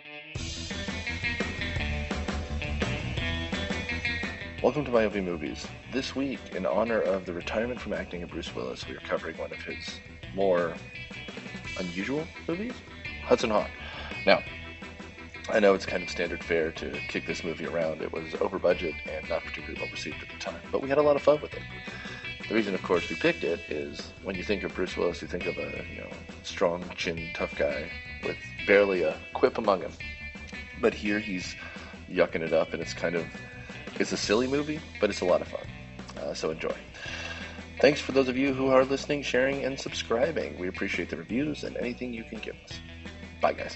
Welcome to Myopia Movies. This week, in honor of the retirement from acting of Bruce Willis, we are covering one of his more unusual movies, Hudson Hawk. Now, I know it's kind of standard fare to kick this movie around. It was over budget and not particularly well received at the time, but we had a lot of fun with it. The reason, of course, we picked it is when you think of Bruce Willis, you think of a strong chin, tough guy with barely a quip among him. But here he's yucking it up, and it's a silly movie, but it's a lot of fun. So enjoy. Thanks for those of you who are listening, sharing, and subscribing. We appreciate the reviews and anything you can give us. Bye, guys.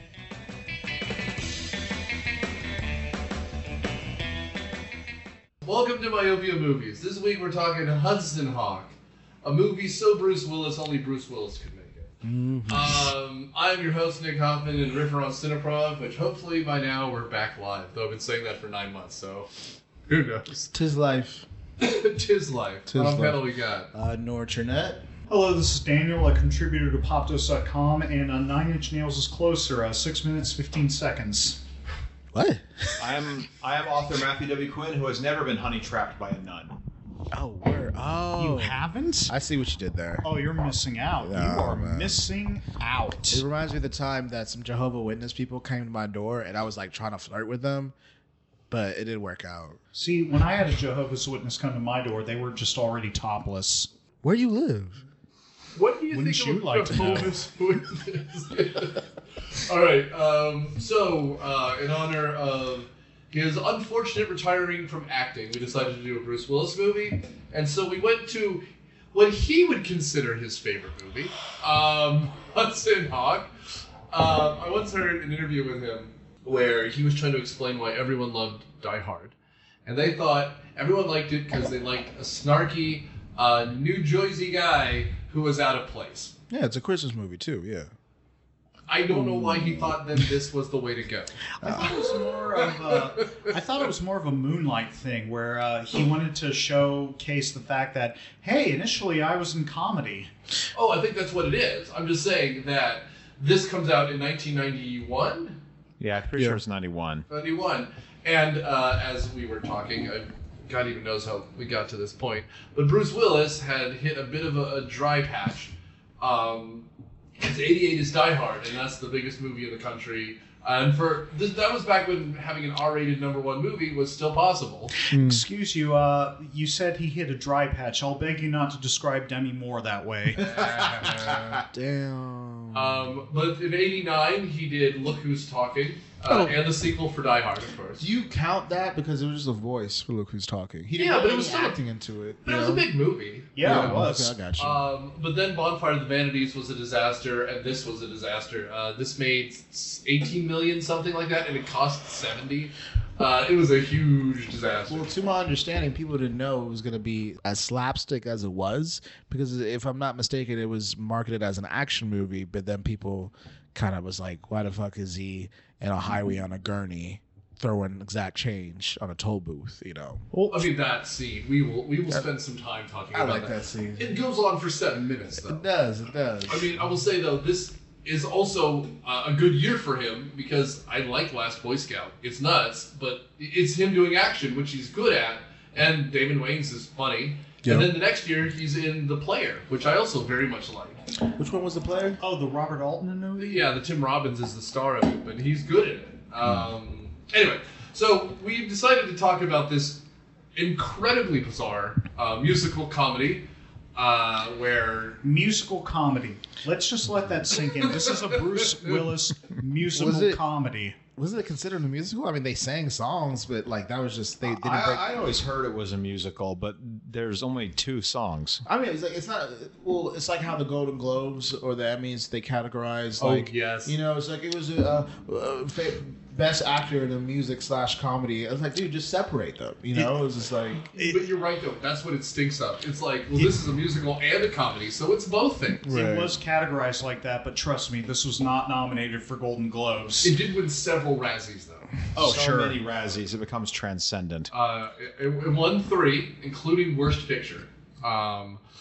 Welcome to Myopia Movies. This week we're talking Hudson Hawk, a movie so Bruce Willis, only Bruce Willis could make it. Mm-hmm. I'm your host, Nick Hoffman, and Riffer on Cineprov, which hopefully by now we're back live, though I've been saying that for 9 months, so who knows? Tis life. Tis life. What panel we got? Nora Chernette. Hello, this is Daniel, a contributor to PopDose.com, and 9 Inch Nails is closer, 6 minutes, 15 seconds. What? I am author Matthew W. Quinn, who has never been honey trapped by a nun. Oh, where? Oh. You haven't? I see what you did there. Oh, you're missing out. Yeah, you are man. missing out. It reminds me of the time that some Jehovah's Witness people came to my door, and I was like trying to flirt with them, but it didn't work out. See, when I had a Jehovah's Witness come to my door, they were just already topless. Where do you live? What do you Wouldn't think you of like to know? Jehovah's Witness? All right. So, in honor of his unfortunate retiring from acting, we decided to do a Bruce Willis movie, and so we went to what he would consider his favorite movie, Hudson Hawk. I once heard an interview with him where he was trying to explain why everyone loved Die Hard, and they thought everyone liked it because they liked a snarky New Jersey guy who was out of place. Yeah, it's a Christmas movie too. Yeah. I don't know why he thought that this was the way to go. I thought it was more of a Moonlight thing, where he wanted to showcase the fact that, hey, initially I was in comedy. Oh, I think that's what it is. I'm just saying that this comes out in 1991. Yeah, I'm pretty sure it's 91. 91. And as we were talking, God even knows how we got to this point, but Bruce Willis had hit a bit of a dry patch. His 88 is Die Hard, and that's the biggest movie in the country. And that was back when having an R-rated #1 movie was still possible. Excuse you, you said he hit a dry patch. I'll beg you not to describe Demi Moore that way. Damn. But in 89, he did Look Who's Talking, and the sequel for Die Hard, of course. Do you count that because it was just a voice for Look Who's Talking? He didn't Yeah, put but it any was still acting into it. But it was a big movie. Yeah, it was. Okay, I got you. But then Bonfire of the Vanities was a disaster, and this was a disaster. This made 18 million, something like that, and it cost 70. It was a huge disaster. Well, to my understanding, people didn't know it was going to be as slapstick as it was, because if I'm not mistaken, it was marketed as an action movie, but then people kind of was like, why the fuck is he in a highway on a gurney throwing exact change on a toll booth, Well, I mean, that scene, we will spend some time talking about I like that scene. It goes on for 7 minutes, though. It does. I mean, I will say, though, this is also a good year for him, because I like Last Boy Scout. It's nuts, but it's him doing action, which he's good at, and Damon Wayans is funny. Yep. And then the next year, he's in The Player, which I also very much like. Which one was The Player? Oh, the Robert Altman movie? Yeah, the Tim Robbins is the star of it, but he's good at it. Anyway, so we decided to talk about this incredibly bizarre musical comedy, where... Musical comedy. Let's just let that sink in. This is a Bruce Willis musical comedy. Was it considered a musical? I mean, they sang songs, but like that was just they didn't break. I always heard it was a musical, but there's only 2 songs. I mean, it's not. Well, it's like how the Golden Globes or the Emmys they categorize. Like, yes, it's like it was best actor in a music / comedy. I was like, dude, just separate them. It was just like. But you're right though. That's what it stinks of. It's like, well, this is a musical and a comedy, so it's both things. Right. It was categorized like that, but trust me, this was not nominated for Golden Globes. It did win several Razzies though. Oh, so sure. many Razzies, it becomes transcendent. It won 3, including Worst Picture.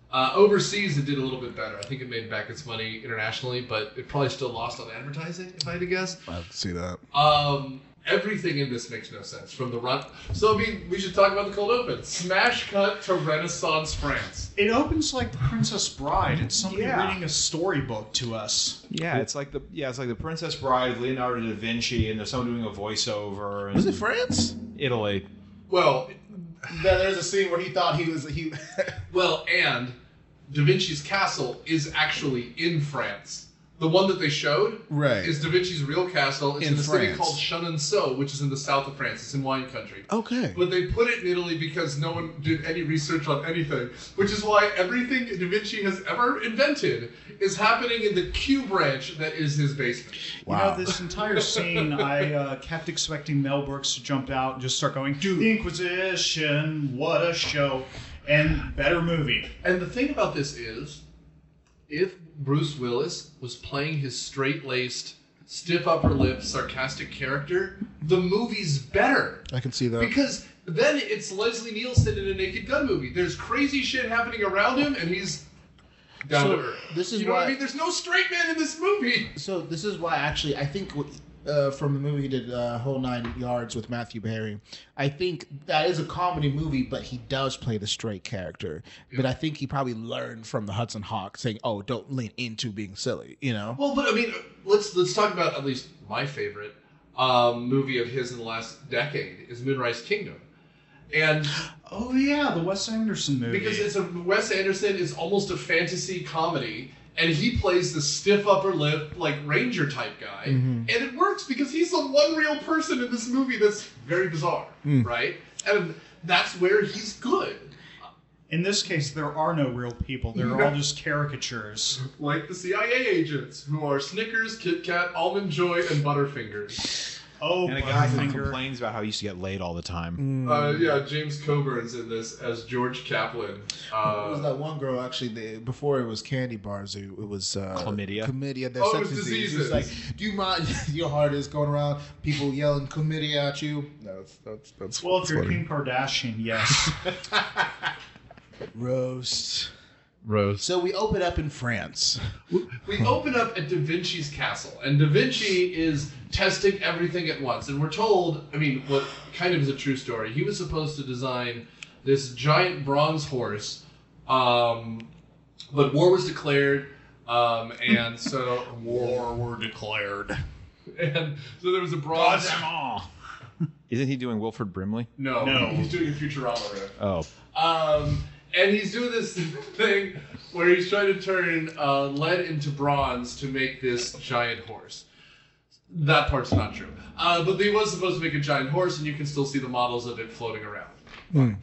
Overseas, it did a little bit better. I think it made back its money internationally, but it probably still lost on advertising, if I had to guess. I can see that. Everything in this makes no sense from the run. So, I mean, we should talk about the cold open. Smash cut to Renaissance France. It opens like The Princess Bride. It's somebody Yeah. reading a storybook to us. Yeah, it's like the Princess Bride, Leonardo da Vinci, and there's someone doing a voiceover. And Was it France? Italy? Well, There's a scene where he thought he was and Da Vinci's castle is actually in France. The one that they showed Right. is Da Vinci's real castle. It's In in a city France. called Chenonceau, which is in the south of France. It's in wine country. Okay. But they put it in Italy because no one did any research on anything, which is why everything Da Vinci has ever invented is happening in the Q branch that is his basement. Wow. You know, this entire scene, I kept expecting Mel Brooks to jump out and just start going, The Inquisition, what a show, and better movie. And the thing about this is, if Bruce Willis was playing his straight-laced, stiff upper lip, sarcastic character, the movie's better. I can see that. Because then it's Leslie Nielsen in a Naked Gun movie. There's crazy shit happening around him, and he's down So, to earth. this is you know what I why- mean? There's no straight man in this movie. So this is why actually I think from the movie he did Whole 9 Yards with Matthew Perry, I think that is a comedy movie, but he does play the straight character. But I think he probably learned from the Hudson Hawk saying, "Oh, don't lean into being silly," you know. Well, but I mean, let's talk about at least my favorite movie of his in the last decade is Moonrise Kingdom. And Oh, yeah, the Wes Anderson movie. because Wes Anderson is almost a fantasy comedy, and he plays the stiff upper lip, like ranger type guy, and it works because he's the one real person in this movie that's very bizarre, right? And that's where he's good, In this case, there are no real people. They're all just caricatures. like the CIA agents who are Snickers, Kit Kat, Almond Joy, and Butterfingers. Oh, And a guy who Butterfinger. complains about how he used to get laid all the time. Yeah, James Coburn's in this as George Kaplan. It was that one girl actually? Before it was candy bars, it was Chlamydia? Chlamydia. Oh, it sex was disease. diseases. It's like, do you mind your heart is going around? People yelling chlamydia at you. No, that's Well, if you're funny. Kim Kardashian, yes. Roast. Rose. So we open up in France. We open up at Da Vinci's castle, and Da Vinci is testing everything at once. And we're told, I mean, what kind of is a true story. He was supposed to design this giant bronze horse, but war was declared, and so War were declared. and so there was a bronze. Isn't he doing Wilford Brimley? No, No. he's doing a Futurama riff. Oh. And he's doing this thing where he's trying to turn lead into bronze to make this giant horse. That part's not true. But he was supposed to make a giant horse, and you can still see the models of it floating around.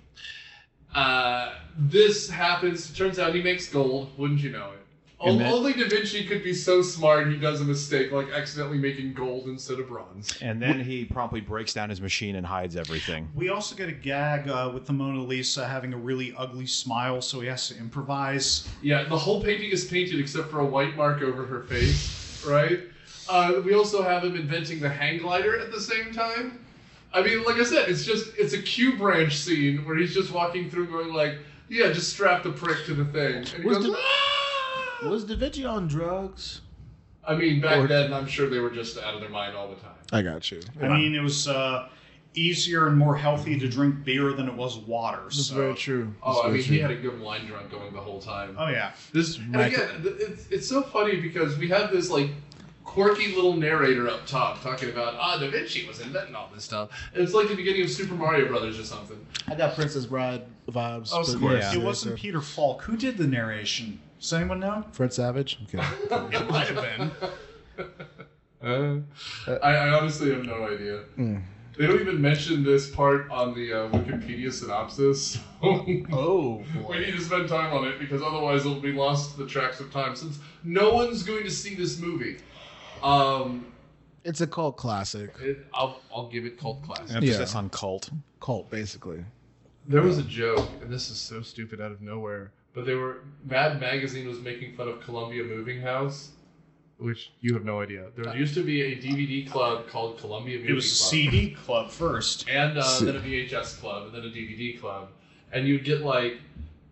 This happens. Turns out he makes gold. Wouldn't you know it? And then- Only Da Vinci could be so smart he does a mistake, like accidentally making gold instead of bronze. And then he promptly breaks down his machine and hides everything. We also get a gag with the Mona Lisa having a really ugly smile, so he has to improvise. Yeah, the whole painting is painted except for a white mark over her face, right? We also have him inventing the hang glider at the same time. I mean, like I said, it's a Q branch scene where he's just walking through going like, yeah, just strap the prick to the thing. And he Was goes, Da- "Ah!" Was Da Vinci on drugs? I mean, back then, I'm sure they were just out of their mind all the time. I got you. I mean, it was easier and more healthy to drink beer than it was water. That's So. very true. Oh, That's I very mean, true. he had a good wine drunk going the whole time. Oh, yeah. And Michael- again, it's so funny because we have this like quirky little narrator up top talking about Da Vinci was inventing all this stuff. And it's like the beginning of Super Mario Brothers or something. I got Princess Bride vibes. Of but course. Yeah. It wasn't Peter Falk. Who did the narration? Does anyone know? Fred Savage. Okay. It might have been. I honestly have no idea. They don't even mention this part on the Wikipedia synopsis. Oh We need to spend time on it because otherwise it'll be lost to the tracks of time since no one's going to see this movie. It's a cult classic. I'll give it cult classic. Emphasis on cult. Cult, basically. There was a joke, and this is so stupid out of nowhere, but Mad Magazine was making fun of Columbia Moving House, which you have no idea. There used to be a DVD club called Columbia Moving It was a Club. CD club first. And then a VHS club, and then a DVD club. And you'd get like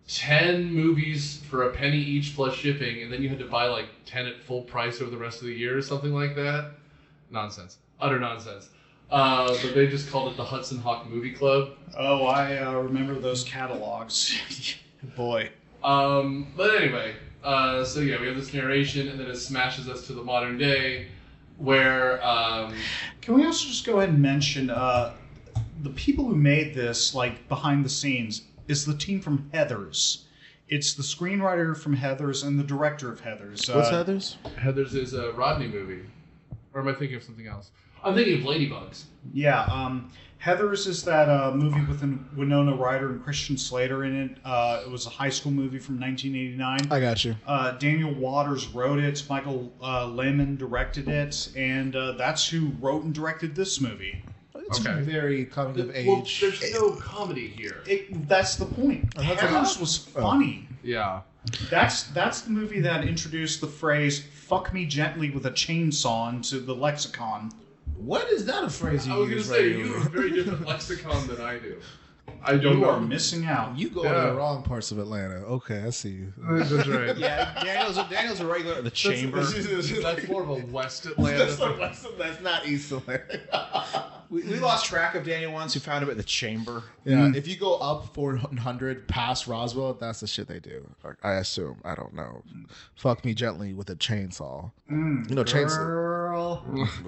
10 movies for a penny each plus shipping, and then you had to buy like 10 at full price over the rest of the year or something like that. Nonsense. Utter nonsense. But they just called it the Hudson Hawk Movie Club. Oh, I remember those catalogs. Boy. But anyway, so yeah, we have this narration, and then it smashes us to the modern day, where Can we also just go ahead and mention the people who made this, like behind the scenes, is the team from Heathers. It's the screenwriter from Heathers and the director of Heathers. What's Heathers? Heathers is a Rodney movie. Or am I thinking of something else? I'm thinking of Ladybugs. Yeah, Heathers is that movie with Winona Ryder and Christian Slater in it. It was a high school movie from 1989. I got you. Daniel Waters wrote it. Michael Lehman directed it, and that's who wrote and directed this movie. It's very coming of age. Well, there's no comedy here. That's the point. Heathers was funny. Yeah. That's the movie that introduced the phrase "fuck me gently with a chainsaw" into the lexicon. What is that a phrase you I was going use to say, regularly? you have a very different lexicon than I do. I don't You know. are missing out. You go to the wrong parts of Atlanta. Okay, I see you. That's right. Yeah, Daniel's a regular at the Chamber. That's more of a West Atlanta. That's not East Atlanta. We lost track of Daniel once. We found him at the Chamber. Yeah, if you go up 400 past Roswell, that's the shit they do. I assume. I don't know. Fuck me gently with a chainsaw. You know, chainsaw. Girl.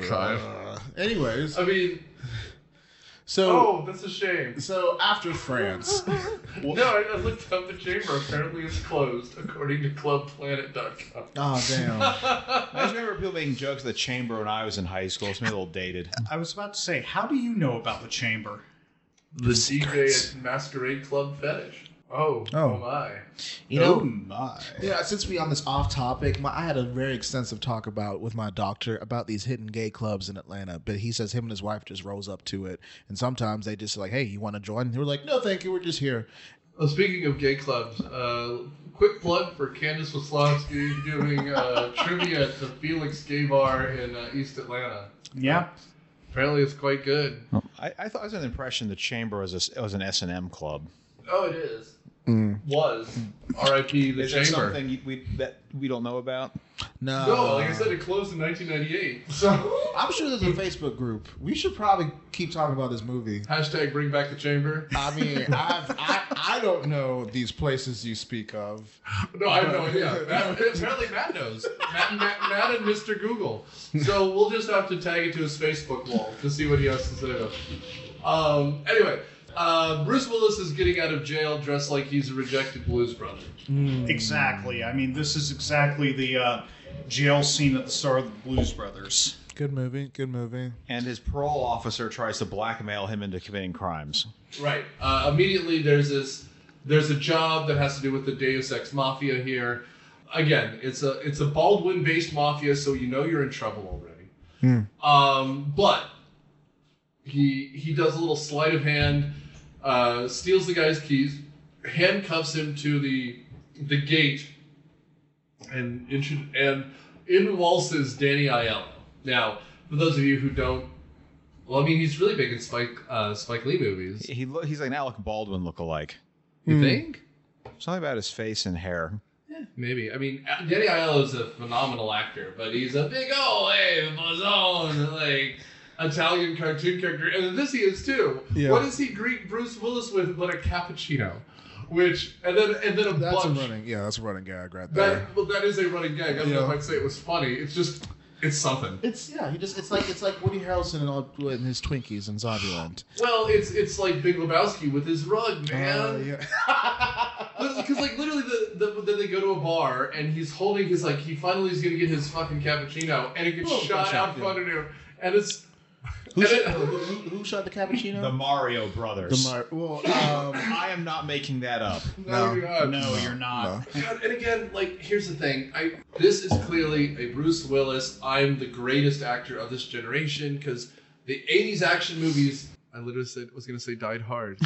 Anyways, I mean, so that's a shame. so after France, No, I looked up the chamber. Apparently it's closed, according to ClubPlanet.com. oh damn. I just remember people making jokes at the Chamber when I was in high school. It's maybe a little dated. I was about to say, how do you know about the Chamber? The DJ at Masquerade Club Fetish. Oh my. You know, my. yeah, since we on this off topic, I had a very extensive talk with my doctor about these hidden gay clubs in Atlanta. But he says him and his wife just rose up to it, and sometimes they just like, "Hey, you want to join?" And they were like, "No, thank you, we're just here." Well, speaking of gay clubs, quick plug for Candace Waslowski doing trivia at the Felix Gay Bar in East Atlanta. Yeah. Apparently it's quite good. I thought I was under the impression the Chamber was an S&M club. Oh, it is. Was. R.I.P. the Is that Chamber. something that we don't know about? No, like I said, it closed in 1998. So I'm sure there's a Facebook group. We should probably keep talking about this movie. hashtag bring back the chamber. I mean, I don't know these places you speak of. No, I have no idea. Apparently Matt knows. Matt and Mr. Google. So we'll just have to tag it to his Facebook wall to see what he has to say. Anyway, Bruce Willis is getting out of jail dressed like he's a rejected blues brother. Exactly. I mean, this is exactly the jail scene at the start of the Blues Brothers. Good movie. Good movie. And his parole officer tries to blackmail him into committing crimes. Right. Immediately there's a job that has to do with the Deus Ex Mafia here. Again, it's a Baldwin-based mafia, so you know you're in trouble already. But he does a little sleight of hand, steals the guy's keys, handcuffs him to the gate, and in waltzes Danny Aiello. Now, for those of you who don't, well, I mean, he's really big in Spike Lee movies. He's like an Alec Baldwin lookalike. You think? Something about his face and hair. Maybe. I mean, Danny Aiello is a phenomenal actor, but he's a big bozzone, like Italian cartoon character, and this he is too. Yeah. What does he greet Bruce Willis with but a cappuccino? And then a That's bunch. that's a running gag right there. That is a running gag. I don't know if Yeah. I'd say it was funny. It's something. It's it's like Woody Harrelson and his Twinkies in Zombieland. Well, it's like Big Lebowski with his rug, man. Because like literally, then they go to a bar and he's holding his he finally is gonna get his fucking cappuccino and it gets shot out in front of him, and it's. Who shot the cappuccino? The Mario Brothers. I am not making that up. No, you're not. No, you're not. No. God, and again, here's the thing. This is clearly a Bruce Willis. I'm the greatest actor of this generation because the 80s action movies, I literally was going to say died hard.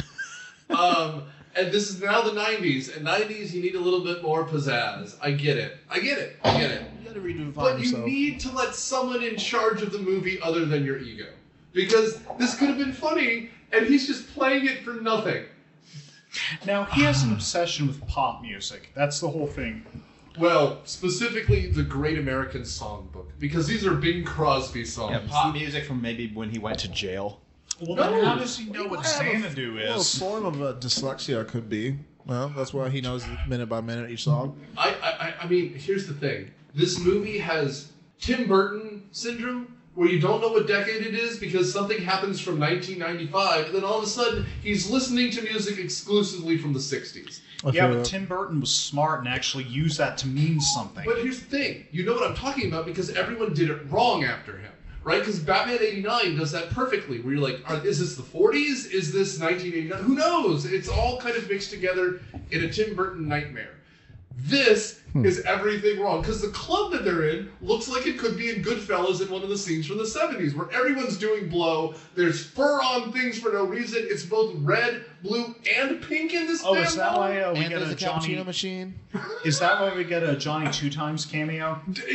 And this is now the 90s. And 90s, you need a little bit more pizzazz. I get it. You gotta redefine But you yourself. need to let someone in charge of the movie other than your ego. Because this could have been funny, and he's just playing it for nothing. Now, he has an obsession with pop music. That's the whole thing. Well, specifically the Great American Songbook, because these are Bing Crosby songs. Yeah, pop music from maybe when he went to jail. Well, No. then how does he know what Xanadu Well, a is? form of dyslexia could be. Well, that's why he knows minute by minute each song. I mean, here's the thing. This movie has Tim Burton syndrome, where you don't know what decade it is because something happens from 1995, and then all of a sudden he's listening to music exclusively from the 60s. Yeah, but Tim Burton was smart and actually used that to mean something. But here's the thing. You know what I'm talking about because everyone did it wrong after him, right? Because Batman 89 does that perfectly, where you're like, is this the 40s? Is this 1989? Who knows? It's all kind of mixed together in a Tim Burton nightmare. This is everything wrong because the club that they're in looks like it could be in Goodfellas in one of the scenes from the 70s where everyone's doing blow. There's fur on things for no reason. It's both red, blue, and pink in this. Oh, is that why we And get there's a a Johnny? cappuccino machine. Is that why we get a Johnny Two Times cameo?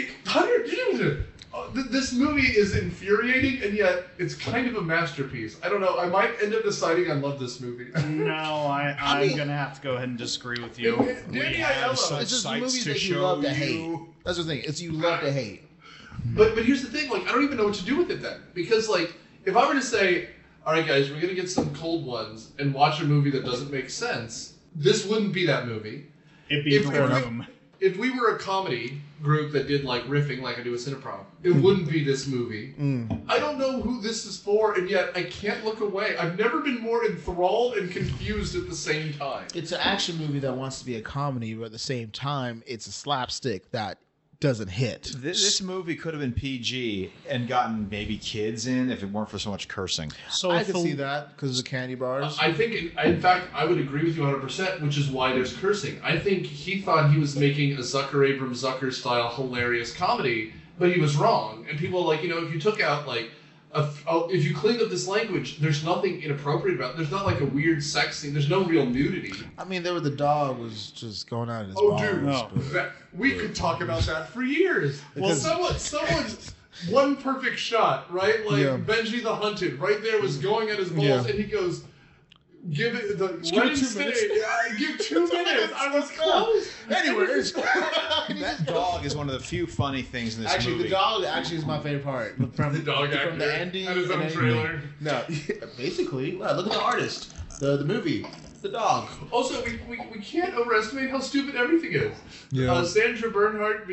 This movie is infuriating, and yet it's kind of a masterpiece. I don't know. I might end up deciding I love this movie. No, I'm mean- gonna have to go ahead and disagree with you. Danny have Aiello. such It's just sights movies to that you show love to you. hate. That's the thing. It's you love to hate. But here's the thing, like I don't even know what to do with it then. Because like if I were to say, alright guys, we're gonna get some cold ones and watch a movie that doesn't make sense, this wouldn't be that movie. It'd be If- The if we- Room. If we were a comedy group that did like riffing like I do with Cineprop, it wouldn't be this movie. I don't know who this is for, and yet I can't look away. I've never been more enthralled and confused at the same time. It's an action movie that wants to be a comedy, but at the same time, it's a slapstick that doesn't hit. This movie could have been PG and gotten maybe kids in if it weren't for so much cursing. So I if can the- see that because of the candy bars. I think, in fact, I would agree with you 100%, which is why there's cursing. I think he thought he was making a Zucker Abrams Zucker style hilarious comedy, but he was wrong. And people are like, if you took out like, if you cleaned up this language, there's nothing inappropriate about it. There's not like a weird sex scene. There's no real nudity. I mean, there were the dog was just going out of his Oh, balls. dude, No. we could talk about that for years. Well, Because- someone's one perfect shot, right? Like Yeah. Benji the Hunted, right there was going at his balls, Yeah. and he goes, "Give it the give let it him 2 stay. minutes." Yeah, give 2 minutes. I was close. Anyways, That dog is one of the few funny things in this actually, movie. the dog actually is my favorite part. From The dog actor from the ending had his own and trailer. everything. No, basically, look at the artist, the movie, the dog. Also, we can't overestimate how stupid everything is. Yeah. Sandra Bernhardt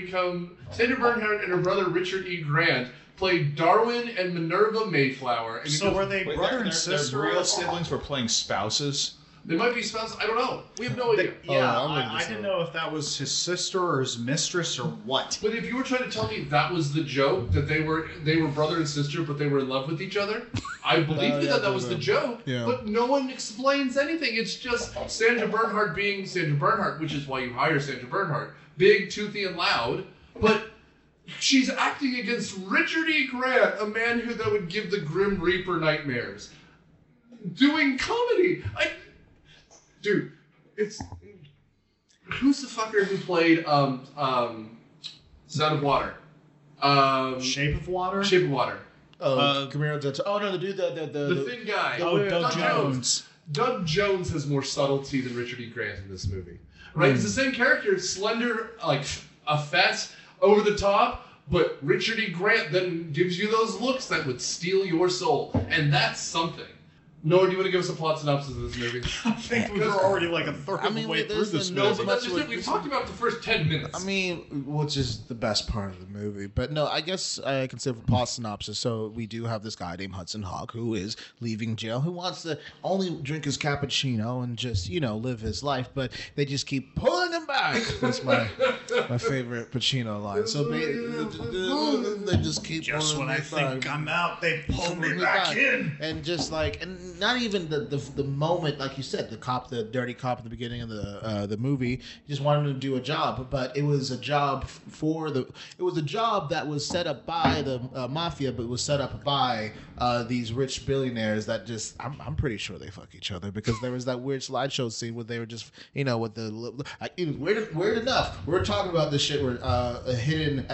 and her brother Richard E. Grant played Darwin and Minerva Mayflower. And So were they Wait, brother their and sister? real siblings were playing spouses. they might be spouses. I don't know. We have no idea. Yeah, I'm looking I this didn't up. know if that was his sister or his mistress or what. But if you were trying to tell me that was the joke, that they were brother and sister, but they were in love with each other, I believe yeah, that was the joke. yeah. But no one explains anything. It's just Sandra Bernhardt being Sandra Bernhardt, which is why you hire Sandra Bernhardt. Big, toothy, and loud. But she's acting against Richard E. Grant, a man that would give the Grim Reaper nightmares. Doing comedy. Dude, it's... Who's the fucker who played Sound of Water? Shape of Water? Shape of Water. Oh, Camilo del Toro. Oh no, the dude, The thin guy. Oh, Doug Doug Jones. Jones. Doug Jones has more subtlety than Richard E. Grant in this movie. Right? It's the same character, slender, like a fat, over the top, but Richard E. Grant then gives you those looks that would steal your soul. And that's something. Nor do you want to give us a plot synopsis of this movie? I think we were already like a third I of mean, the way wait, through there's this the No, As but much that's just as it. we- We've talked about the first 10 minutes. I mean, which is the best part of the movie. But no, I guess I can say for plot synopsis. So we do have this guy named Hudson Hawk who is leaving jail, who wants to only drink his cappuccino and just, live his life. But they just keep pulling him back. That's my favorite Pacino line. So they just keep Just pulling when I me think back. I'm out, they pull me Pulling back in. And just like, and not even the moment, like you said, the dirty cop at the beginning of the movie, just wanted him to do a job, but it was a job it was a job that was set up by the mafia, but was set up by these rich billionaires that just, I'm pretty sure they fuck each other, because there was that weird slideshow scene where they were just, with the, weird enough, we're talking about this shit where a hidden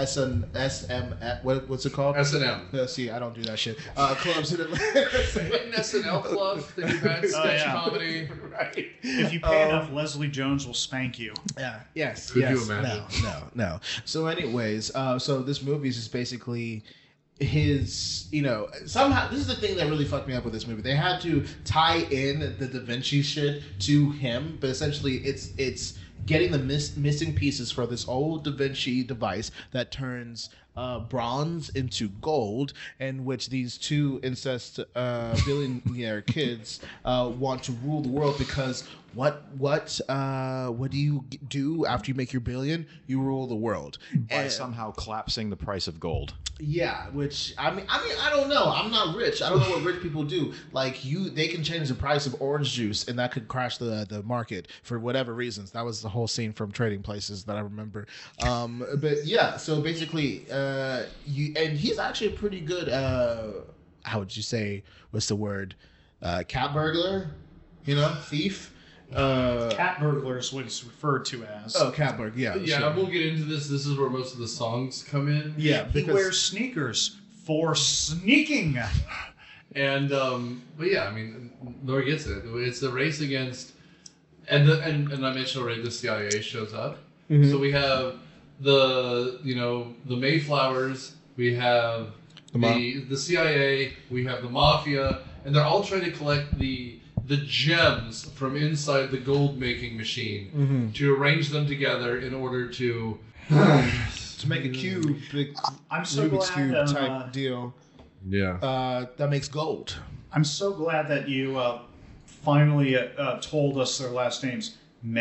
what's it called? S&M. See, I don't do that shit. Clubs in Atlanta. Hidden SNL Club that you've had sketch yeah. comedy. Right. If you pay enough, Leslie Jones will spank you. Yeah. Yes. Could yes. you imagine? No. So, anyways, so this movie is just basically his, somehow this is the thing that really fucked me up with this movie. They had to tie in the Da Vinci shit to him, but essentially it's getting the missing pieces for this old Da Vinci device that turns bronze into gold, in which these two incest billionaire kids want to rule the world, because what do you do after you make your billion? You rule the world By somehow collapsing the price of gold. Yeah, which I mean, I don't know. I'm not rich. I don't know what rich people do. Like they can change the price of orange juice, and that could crash the market for whatever reasons. That was the whole scene from Trading Places that I remember. But yeah, so basically, he's actually a pretty good. How would you say? What's the word? Cat burglar, thief. Cat burglar is what it's referred to as. Oh, cat burglar. Yeah. Yeah, sure. we'll get into this. This is where most of the songs come in. Yeah, He because wears sneakers for sneaking. And but yeah, I mean, Nora gets it. It's a race against, and I mentioned already the CIA shows up. Mhm. So we have the Mayflowers, we have the CIA, we have the mafia, and they're all trying to collect the gems from inside the gold making machine to arrange them together in order to make a cube, big I'm so Rubik's glad cube type deal. Yeah. That makes gold. I'm so glad that you finally told us their last names.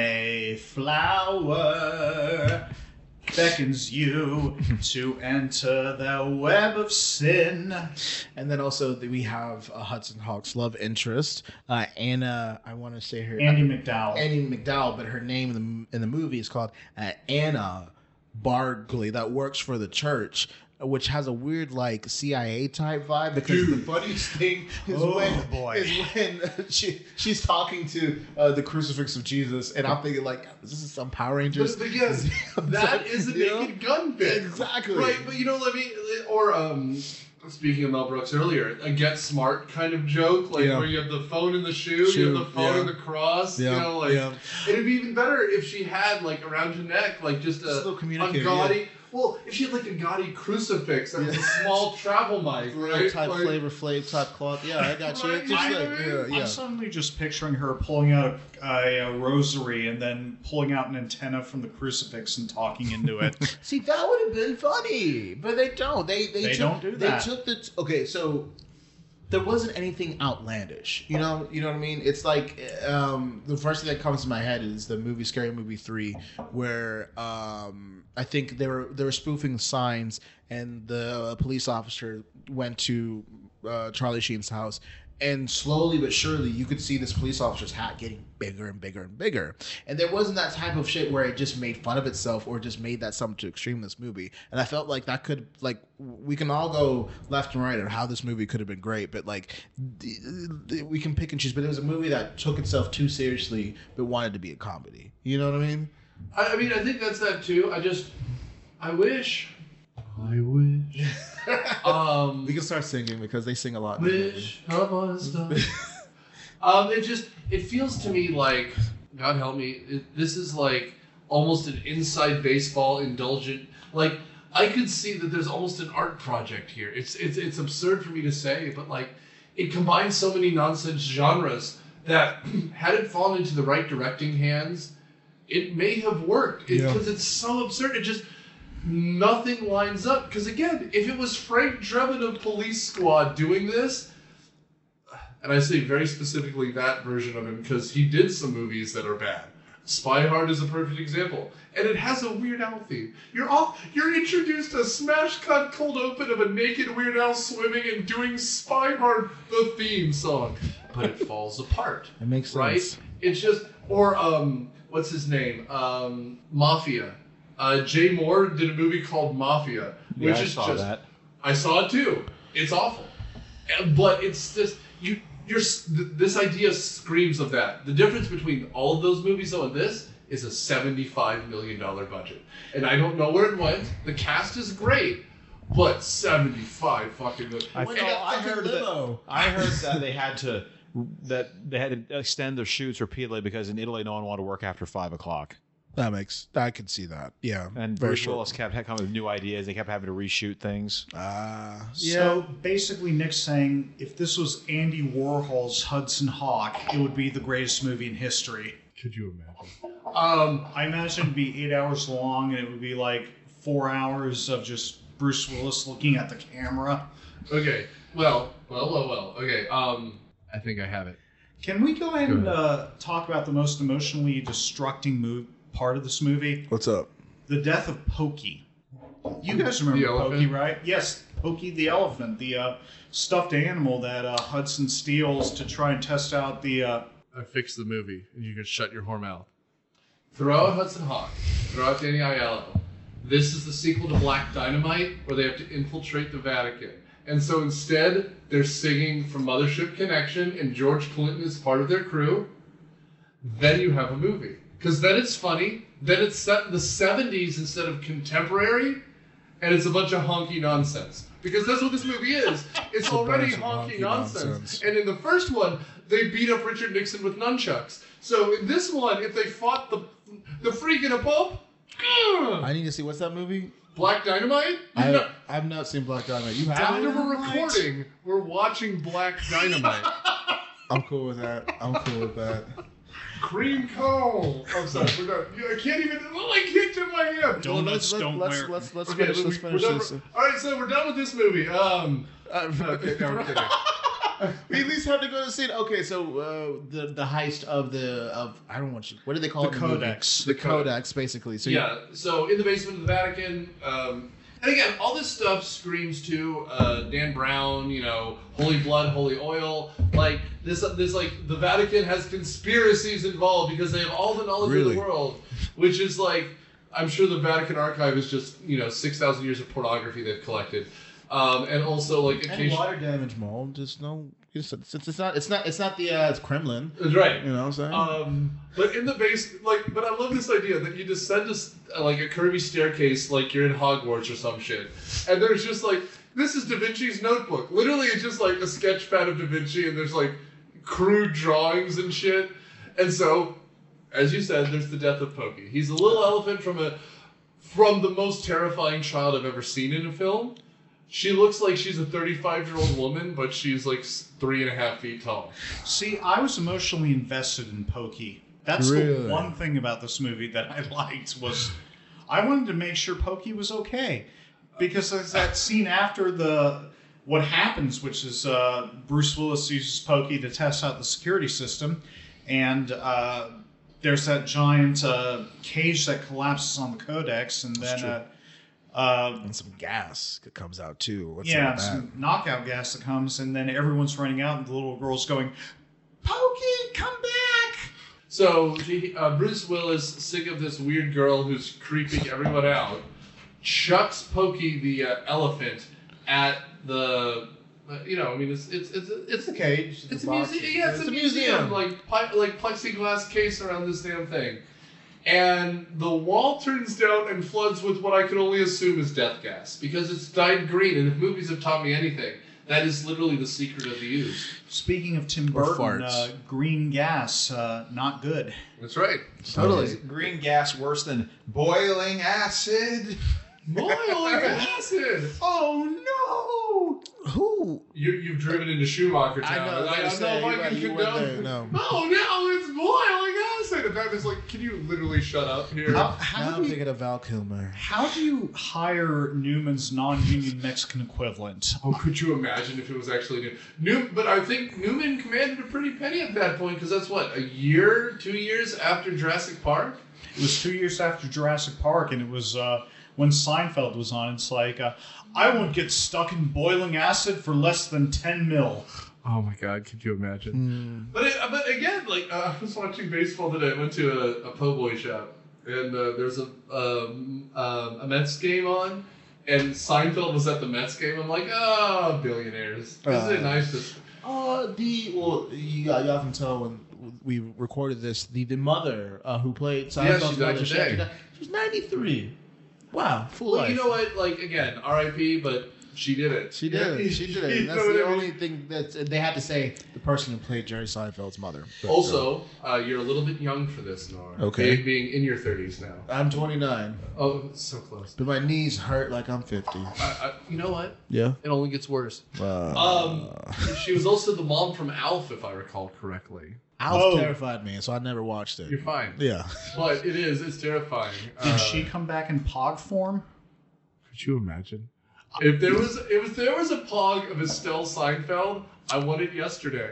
Mayflower beckons you to enter the web of sin. And then also we have Hudson Hawk's love interest, Anna. I want to say her Andy McDowell. Annie McDowell, but her name in the movie is called Anna Bargley. That works for the church, which has a weird like CIA type vibe, because the funniest thing is when she's talking to the crucifix of Jesus, and I'm thinking like, this is some Power Rangers. But yes, that is a naked gun bit. Exactly. Right, but speaking of Mel Brooks earlier, a Get Smart kind of joke, like where you have the phone in the shoe, you have the phone in the cross, It'd be even better if she had like around your neck, like just a gaudy. Well, if she had like a gaudy crucifix that was a small travel mic, right? Type like, Flavor Flav type cloth. Yeah, I got you. Right, Just you know like, what I mean? yeah. I'm suddenly just picturing her pulling out a rosary and then pulling out an antenna from the crucifix and talking into it. See, that would have been funny, but they don't. They don't do that. They took so there wasn't anything outlandish. You know what I mean? It's like the first thing that comes to my head is the movie Scary Movie 3, where I think they were spoofing signs, and the police officer went to Charlie Sheen's house, and slowly but surely you could see this police officer's hat getting bigger and bigger and bigger. And there wasn't that type of shit where it just made fun of itself or just made that something too extreme in this movie. And I felt like that could, like, we can all go left and right on how this movie could have been great, but like we can pick and choose. But it was a movie that took itself too seriously but wanted to be a comedy. You know what I mean? I mean, I think that's that too. I wish. We can start singing because they sing a lot. Wish upon a star. It feels to me like, God help me, this is like almost an inside baseball indulgent. Like, I could see that there's almost an art project here. It's absurd for me to say, but like, it combines so many nonsense genres that had it fallen into the right directing hands, it may have worked. Because it's so absurd. It just, nothing lines up. Because again, if it was Frank Drebin of Police Squad doing this, and I say very specifically that version of him because he did some movies that are bad. Spy Hard is a perfect example. And it has a Weird Al theme. You're introduced a smash cut cold open of a naked Weird Al swimming and doing Spy Hard, the theme song. But it falls apart. It makes sense. Right? It's just, or, what's his name? Mafia. Jay Moore did a movie called Mafia. Which I is saw just, that. I saw it too. It's awful. But it's just, this idea screams of that. The difference between all of those movies, though, and this is a $75 million budget. And I don't know where it went. The cast is great, but 75 fucking million. I heard that they had to that they had to extend their shoots repeatedly because in Italy no one wanted to work after 5 o'clock. I could see that. Yeah. And very Bruce short. Willis kept coming with new ideas. They kept having to reshoot things. Yeah. So basically, Nick's saying if this was Andy Warhol's Hudson Hawk, it would be the greatest movie in history. Could you imagine? I imagine it'd be 8 hours long, and it would be like 4 hours of just Bruce Willis looking at the camera. Okay. Well. Okay. I think I have it. Can we go ahead and talk about the most emotionally destructing part of this movie? What's up? The death of Pokey. You guys remember The elephant? Pokey, right? Yes, Pokey the elephant, the stuffed animal that Hudson steals to try and test out the... I fixed the movie, and you can shut your whore mouth. Throw out Hudson Hawk. Throw out Danny Aiello. This is the sequel to Black Dynamite, where they have to infiltrate the Vatican. And so instead, they're singing from Mothership Connection, and George Clinton is part of their crew. Then you have a movie. Because then it's funny, then it's set in the 70s instead of contemporary, and it's a bunch of honky nonsense. Because that's what this movie is. It's already honky nonsense. And in the first one, they beat up Richard Nixon with nunchucks. So in this one, if they fought the freak in a Pope, I need to see, what's that movie? Black Dynamite? I've not seen Black Dynamite. You have After it? we're recording, we're watching Black Dynamite. I'm cool with that. Cream cone. I'm sorry, we're done. I can't even. Oh, I kicked in my hand. Donuts don't wear... Let's Okay, finish this. All right, so we're done with this movie. Okay, no, we're kidding. We at least have to go to the scene. Okay, so the heist of I don't want you. What do they call it? The Codex. The Codex, basically. So Yeah. So in the basement of the Vatican, and again, all this stuff screams to Dan Brown. You know, holy blood, holy oil. Like this, like the Vatican has conspiracies involved because they have all the knowledge of the world, which is like, I'm sure the Vatican archive is just 6,000 years of pornography they've collected. And also like and water damage, mold. Just no. It's not the Kremlin. That's right. You know what I'm saying? But in the base, but I love this idea that you descend like a curvy staircase, like you're in Hogwarts or some shit, and there's just like, this is Da Vinci's notebook. Literally, it's just like a sketch pad of Da Vinci, and there's like crude drawings and shit. And so, as you said, there's the death of Pokey. He's a little elephant from the most terrifying child I've ever seen in a film. She looks like she's a 35-year-old woman, but she's like 3.5 feet tall. See, I was emotionally invested in Pokey. That's the one thing about this movie that I liked was I wanted to make sure Pokey was okay. Because there's that scene after what happens, which is Bruce Willis uses Pokey to test out the security system, and there's that giant cage that collapses on the Codex, and then... and some gas that comes out too. What's some knockout gas that comes, and then everyone's running out, and the little girl's going, "Pokey, come back!" So Bruce Willis, sick of this weird girl who's creeping everyone out, chucks Pokey the elephant at the. It's a cage. It's a museum. Yeah, it's a museum. Like plexiglass case around this damn thing. And the wall turns down and floods with what I can only assume is death gas. Because it's dyed green, and if movies have taught me anything, that is literally the secret of the ooze. Speaking of Tim Burton, green gas, not good. That's right. Totally. Green gas worse than boiling acid. Boiling acid! Oh no! Who? You've driven into Schumacher Town. I know. I don't know if I can condone. No. Oh no! It's boiling acid. And that is like, can you literally shut up here? Now I'm thinking of Val Kilmer. How do you hire Newman's non-union Mexican equivalent? Oh, could you imagine if it was actually Newman? But I think Newman commanded a pretty penny at that point, because that's what, 2 years after Jurassic Park? It was 2 years after Jurassic Park, and it was when Seinfeld was on. It's like, I won't get stuck in boiling acid for less than 10 mil. Oh my God, could you imagine? But again, like I was watching baseball today. I went to a po' boy shop, and there's a Mets game on, and Seinfeld was at the Mets game. I'm like, billionaires. Isn't it nice to... You often tell when we recorded this, the mother who played Seinfeld's she died mother, today. She was 93. Wow, full Well, life. you know what? Like, again, R.I.P., but She did it. She did it. She did it. You That's know what the I mean? only thing that they had to say. The person who played Jerry Seinfeld's mother. But, Also, you're a little bit young for this, Nora. Okay. Being in your 30s now. I'm 29, Oh, so close. but my knees hurt like I'm 50. You know what? Yeah. It only gets worse. She was also the mom from Alf, if I recall correctly. Alf terrified me, so I never watched it. You're fine. Yeah. But it's terrifying. Did she come back in Pog form? Could you imagine? If there was a Pog of Estelle Seinfeld, I want it yesterday.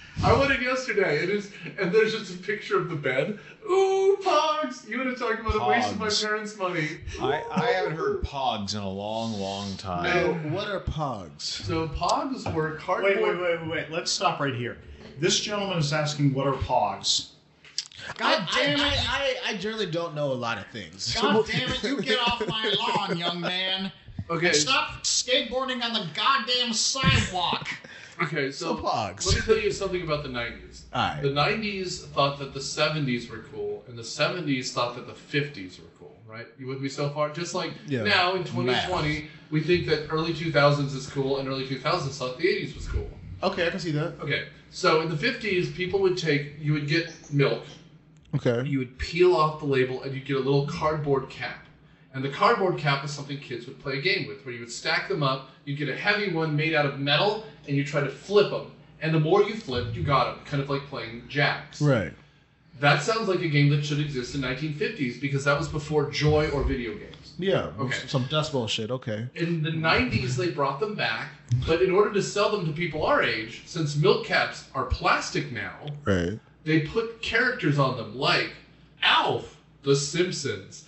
And there's just a picture of the bed. Ooh, Pogs! You want to talk about a waste of my Pogs. parents' money? I haven't heard Pogs in a long, long time. So what are Pogs? So Pogs were cardboard. Wait. Let's stop right here. This gentleman is asking what are Pogs. God damn it! I generally don't know a lot of things. God damn it, you get off my lawn, young man. Okay. And stop skateboarding on the goddamn sidewalk. Okay, so Pogs. let me tell you something about the 90s. Alright. The 90s thought that the 70s were cool, and the 70s thought that the 50s were cool, right? You with me so far? Just like now in 2020, we think that early 2000s is cool, and early 2000s thought the 80s was cool. Okay, I can see that. Okay, so in the 50s, you would get milk, Okay. you would peel off the label, and you'd get a little cardboard cap. And the cardboard cap was something kids would play a game with, where you would stack them up, you'd get a heavy one made out of metal, and you try to flip them. And the more you flipped, you got them, kind of like playing jacks. Right. That sounds like a game that should exist in 1950s, because that was before Joy or video games. Yeah. Okay. Some dust bullshit. Okay. In the 90s, they brought them back, but in order to sell them to people our age, since milk caps are plastic now, Right. they put characters on them like Alf, The Simpsons,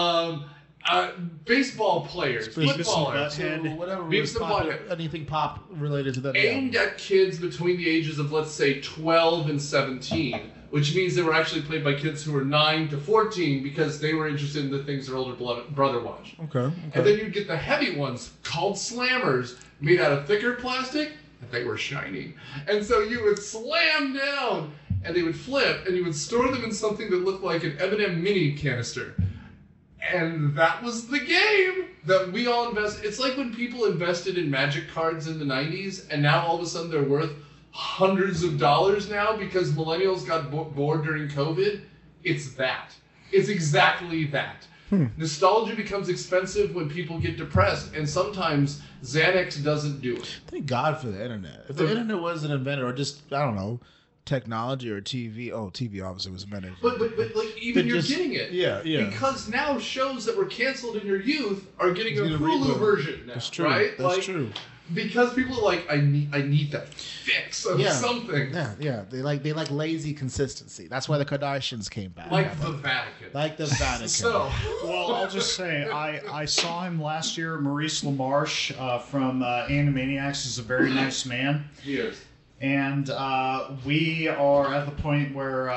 baseball players, Beavis and footballers, Butthead. Whatever Beavis was and popular, Butthead. anything pop related to that. aimed at kids between the ages of, let's say, 12 and 17, which means they were actually played by kids who were 9 to 14 because they were interested in the things their older brother watched. Okay. And then you'd get the heavy ones called slammers, made out of thicker plastic, and they were shiny. And so you would slam down, and they would flip, and you would store them in something that looked like an M&M mini canister. And that was the game that we all invested. It's like when people invested in Magic cards in the 90s, and now all of a sudden they're worth hundreds of dollars now because millennials got bored during COVID. It's that. It's exactly that. Nostalgia becomes expensive when people get depressed, and sometimes Xanax doesn't do it. Thank God for the internet. If the internet wasn't invented, or just I don't know, technology or TV. Oh, TV obviously was invented. But like even But you're just- getting it. yeah. Because now shows that were canceled in your youth are getting a Getting a Hulu reboot. version now. That's true. Right? That's like, true. Because people are like, I need that fix of something. Yeah. They like lazy consistency. That's why the Kardashians came back. Like the Vatican. Like the Vatican. So, Well, I'll just say I saw him last year. Maurice LaMarche from Animaniacs is a very nice man, yes. and we are at the point where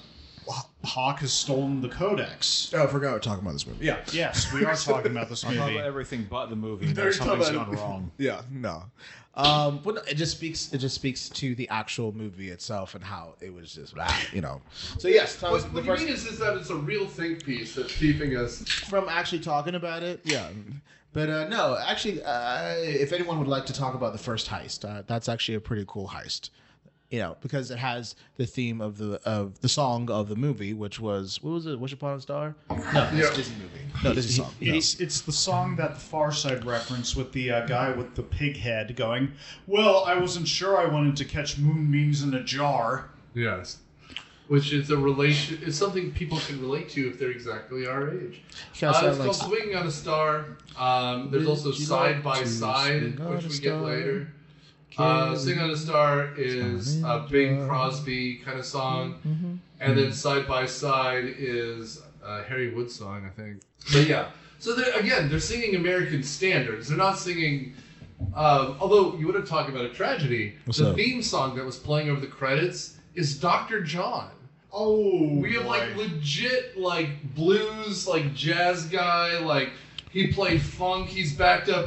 Hawk has stolen the Codex. Oh, I forgot we're talking about this movie. Yeah. Yes, we are talking about this I'll talk movie. about everything but the movie. They're Something's talking gone about- wrong. Yeah, no. But no, it just speaks to the actual movie itself and how it was just So yes, Thomas, What you mean is that it's a real think piece that's keeping us. from actually talking about it, yeah. But no, actually, if anyone would like to talk about the first heist, that's actually a pretty cool heist. Because it has the theme of the song of the movie, which was what was it? Wish Upon a Star? No, it's Yeah. a Disney movie. No, Disney song. No. It's the song that the Far Side reference with the guy with the pig head going, well, I wasn't sure I wanted to catch moonbeams in a jar. Yes. Which is it's something people can relate to if they're exactly our age. Kinda sound It's like- called Swinging on a Star. There's also Would you Side like by to Side, swing on which a we get star? later. Can Sing on a Star is a Bing Crosby kind of song. And then Side by Side is a Harry Wood song, I think. But yeah. So they're singing American standards. They're not singing... although you would have talked about a tragedy. What's the up? theme song that was playing over the credits is Dr. John. Oh, We have like legit like blues, like jazz guy, like he played funk, he's backed up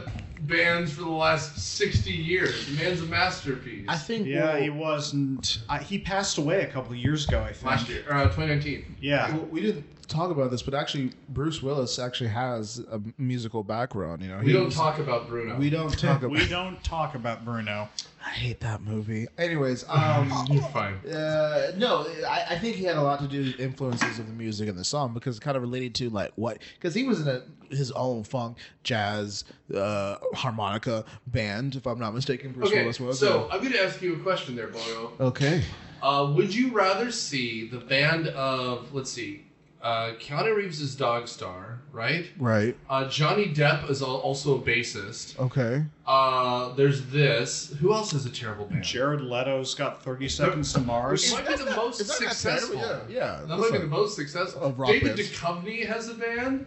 bands for the last 60 years. The man's a masterpiece. I think. Yeah, he wasn't. He passed away a couple of years ago, I think. Last year, 2019. Yeah. Well, we didn't talk about this, but actually, Bruce Willis actually has a musical background. You know, We don't talk about Bruno. We don't talk about. We don't talk about Bruno. I hate that movie. Anyways, You're fine. no, I think he had a lot to do with influences of the music in the song because it kind of related to like what because he was in his own funk, jazz, harmonica band, if I'm not mistaken. Bruce Okay, Willis was. so I'm going to ask you a question there, Boyo. Okay. Would you rather see the band of, let's see, Keanu Reeves is Dog Star, right? Right. Johnny Depp is also a bassist. Okay. There's this. Who else has a terrible band? Jared Leto's got 30 Seconds to Mars. It might be the most Is that not successful. terrible? Yeah. That might be the most successful. Of rock David bands. Duchovny has a band.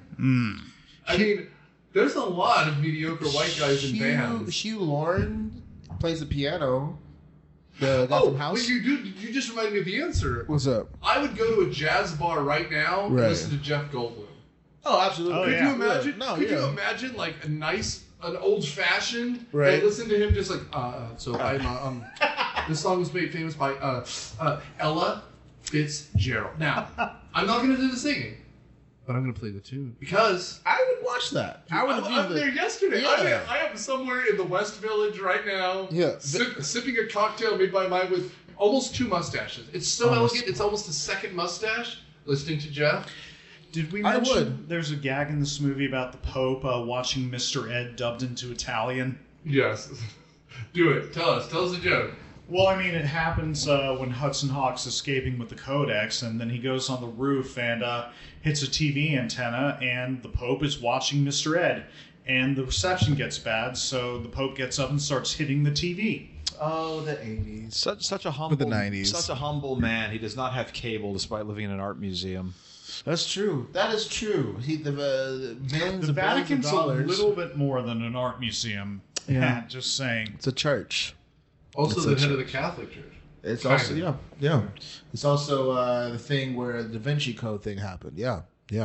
I mean, there's a lot of mediocre white guys in bands. Hugh Lauren plays the piano. The guy from House. But you just reminded me of the answer. What's up? I would go to a jazz bar right now and Right. listen to Jeff Goldblum. Oh, absolutely. Oh, Could yeah. you imagine? No, could yeah. you imagine like an old fashioned, Right. and listen to him just like, so I'm, this song was made famous by Ella Fitzgerald. Now, I'm not going to do the singing, but I'm going to play the tune because I would watch that. I would I'm there yesterday. Yeah. I am somewhere in the West Village right now, Yeah. sipping a cocktail made by mine with almost 2 mustaches. It's so Almost. elegant. It's almost a second mustache. Listening to Jeff. Did we I mention would. there's a gag in this movie about the Pope watching Mr. Ed dubbed into Italian? Yes. Do it. Tell us a joke. Well, I mean, it happens when Hudson Hawk's escaping with the Codex, and then he goes on the roof and hits a TV antenna, and the Pope is watching Mr. Ed. And the reception gets bad, so the Pope gets up and starts hitting the TV. Oh, the 80s. Such a humble, the 90s. Such a humble man. He does not have cable, despite living in an art museum. That's true. That is true. The millions The of Vatican's a dollars. little bit more than an art museum. Yeah. Just saying. It's a church. Also, It's the a head of the Catholic Church. It's Kind also of. yeah. It's also the thing where the Da Vinci Code thing happened. Yeah.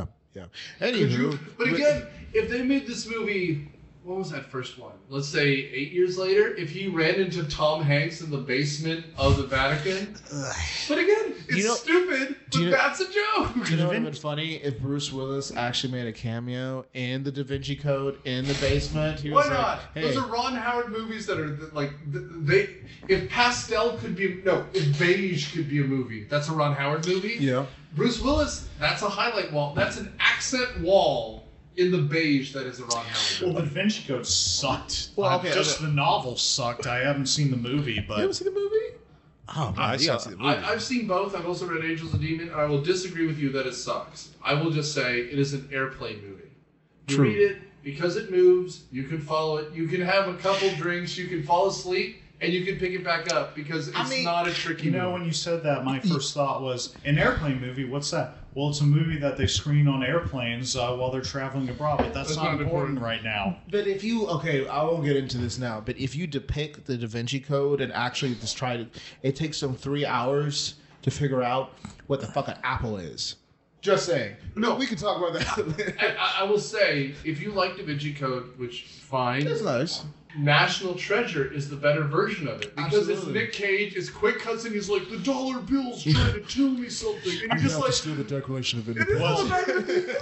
Anywho, But again, if they made this movie, what was that first one? Let's say 8 years later, if he ran into Tom Hanks in the basement of the Vatican. But again, it's You know- stupid, but you know- that's a joke. you know what would have been funny if Bruce Willis actually made a cameo in the Da Vinci Code in the basement. He Why was like, not? hey, Those are Ron Howard movies that are like they. If Pastel could be if Beige could be a movie, that's a Ron Howard movie. yeah. Bruce Willis, that's a highlight wall. That's an accent wall in the Beige that is a Ron Howard Well, movie. the Da Vinci Code sucked. Well, okay, Just the novel sucked. I haven't seen the movie, You but haven't seen the movie? Oh, I man, you saw gotta see it. the movie. I've seen both. I've also read Angels and Demon, and I will disagree with you that it sucks. I will just say it is an airplane movie. You True. read it because it moves. You can follow it. You can have a couple drinks. You can fall asleep, and you can pick it back up because it's not a tricky you know, movie. when you said that, my first thought was an airplane movie. What's that? Well, it's a movie that they screen on airplanes while they're traveling abroad, but that's not important right now. But if you I won't get into this now. But if you depict the Da Vinci Code and actually just try to, it takes them 3 hours to figure out what the fuck an apple is. Just saying. No, we can talk about that. I will say, if you like Da Vinci Code, which fine, It's nice. National Treasure is the better version of it because it's Absolutely. Nick Cage. It's quick cuts and he's like, the dollar bill's trying to tell me something, and you're just like, steal the Declaration of it is all back in the-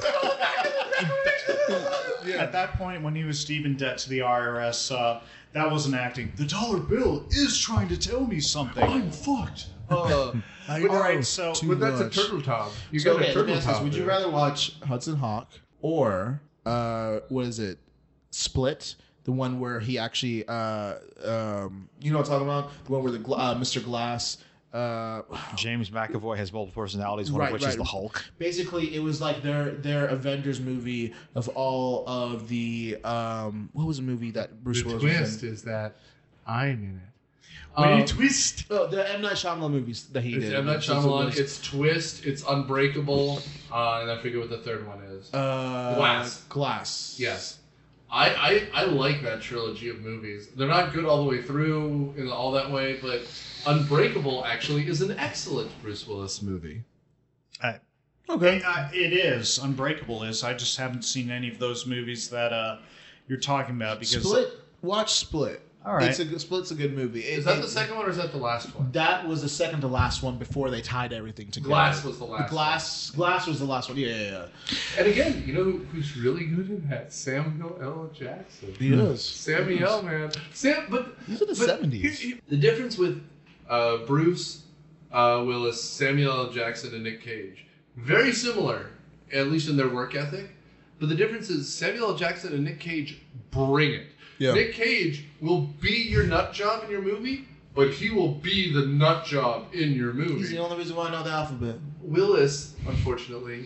At that point, when he was deep in debt to the IRS, that wasn't acting. The dollar bill is trying to tell me something. I'm fucked. All right, so But that's a turtle top. You So, got a let me turtle ask this. top. Would you there. rather watch Hudson Hawk or what is it? Split, the one where he actually you know what I'm talking about? The one where the Mr. Glass James McAvoy has multiple personalities, one of which is the Hulk. Basically, it was like their Avengers movie of all of the what was the movie that Bruce The Willis twist was in? is that I'm in it. when you twist. Oh, the M Night Shyamalan movies that he It's did. M. Night So Shyamalan, it's, it's Twist, it's Unbreakable, and I forget what the third one is. Glass. Glass. Yes. I like that trilogy of movies. They're not good all the way through in all that way, but Unbreakable actually is an excellent Bruce Willis movie. Okay. It is. Unbreakable is. I just haven't seen any of those movies that you're talking about because Split. Watch Split. All right. Split's a good movie. Is that the second one or is that the last one? That was the second to last one before they tied everything together. Glass was the last Glass was the last one. Yeah. And again, you know who's really good in that? Samuel L. Jackson. He is. Samuel, man. But These are the 70s. The difference with Bruce Willis, Samuel L. Jackson, and Nick Cage, very similar, at least in their work ethic. But the difference is Samuel L. Jackson and Nick Cage bring it. Yeah. Nick Cage will be your nut job in your movie, but he will be the nut job in your movie. He's the only reason why I know the alphabet. Willis, unfortunately,